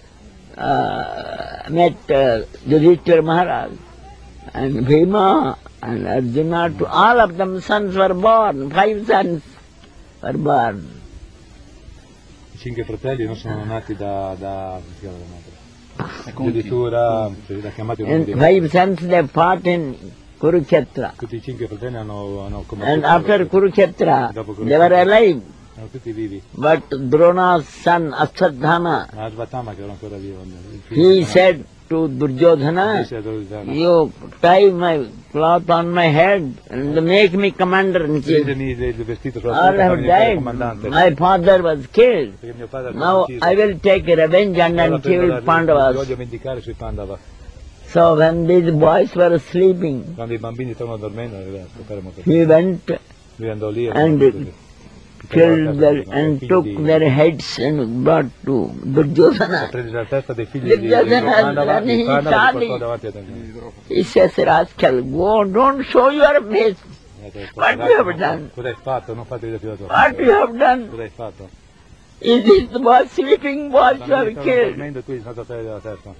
met Yudhishthira Maharaj and Bhima and Arjuna. To all of them sons were born. 5 sons were born. I 5 fratelli non sono nati da come si chiama la madre? Addirittura l'ha chiamato And 5 sons they fought in Kurukshetra. tutti i 5 fratelli hanno combattuto. And after Kurukshetra, they were alive. Erano tutti vivi. But Drona's son Ashwadhama, Ma Ashvatthama che era ancora vivo. he said to Duryodhana, you tie my cloth on my head and make me commander in chief. il vestito sulla All testa, have fammi diventare died. comandante. My father was killed. Perché mio padre Now ucciso. I will take revenge and Allora then prendo kill la- Pandavas. voglio vendicare sui Pandava. So when these boys were sleeping, Quando i bambini stavano dormendo, ascoltare molto. he went Lui andò lì and killed their, and took their heads and brought to Duryodhana. prese la testa dei figli di Duryodhana, Pandava, and he di Pandava, li portò saw davanti a te. He says, Rascal, go, don't show your face. What you have done? Cosa hai fatto? Non fate vedere più la tua What you have done? Cosa hai fatto? Is this boy sleeping boys Bambini were stavano killed? dormendo e tu gli sei andato a tagliare la testa.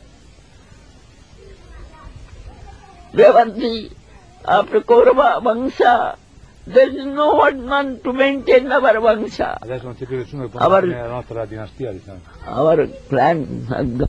Revanti, after Kaurava Vangsha, there is no one to maintain our Vangsha. Adesso non c'è più nessuno che può Our- mantenere la nostra dinastia, diciamo. Our clan has gone.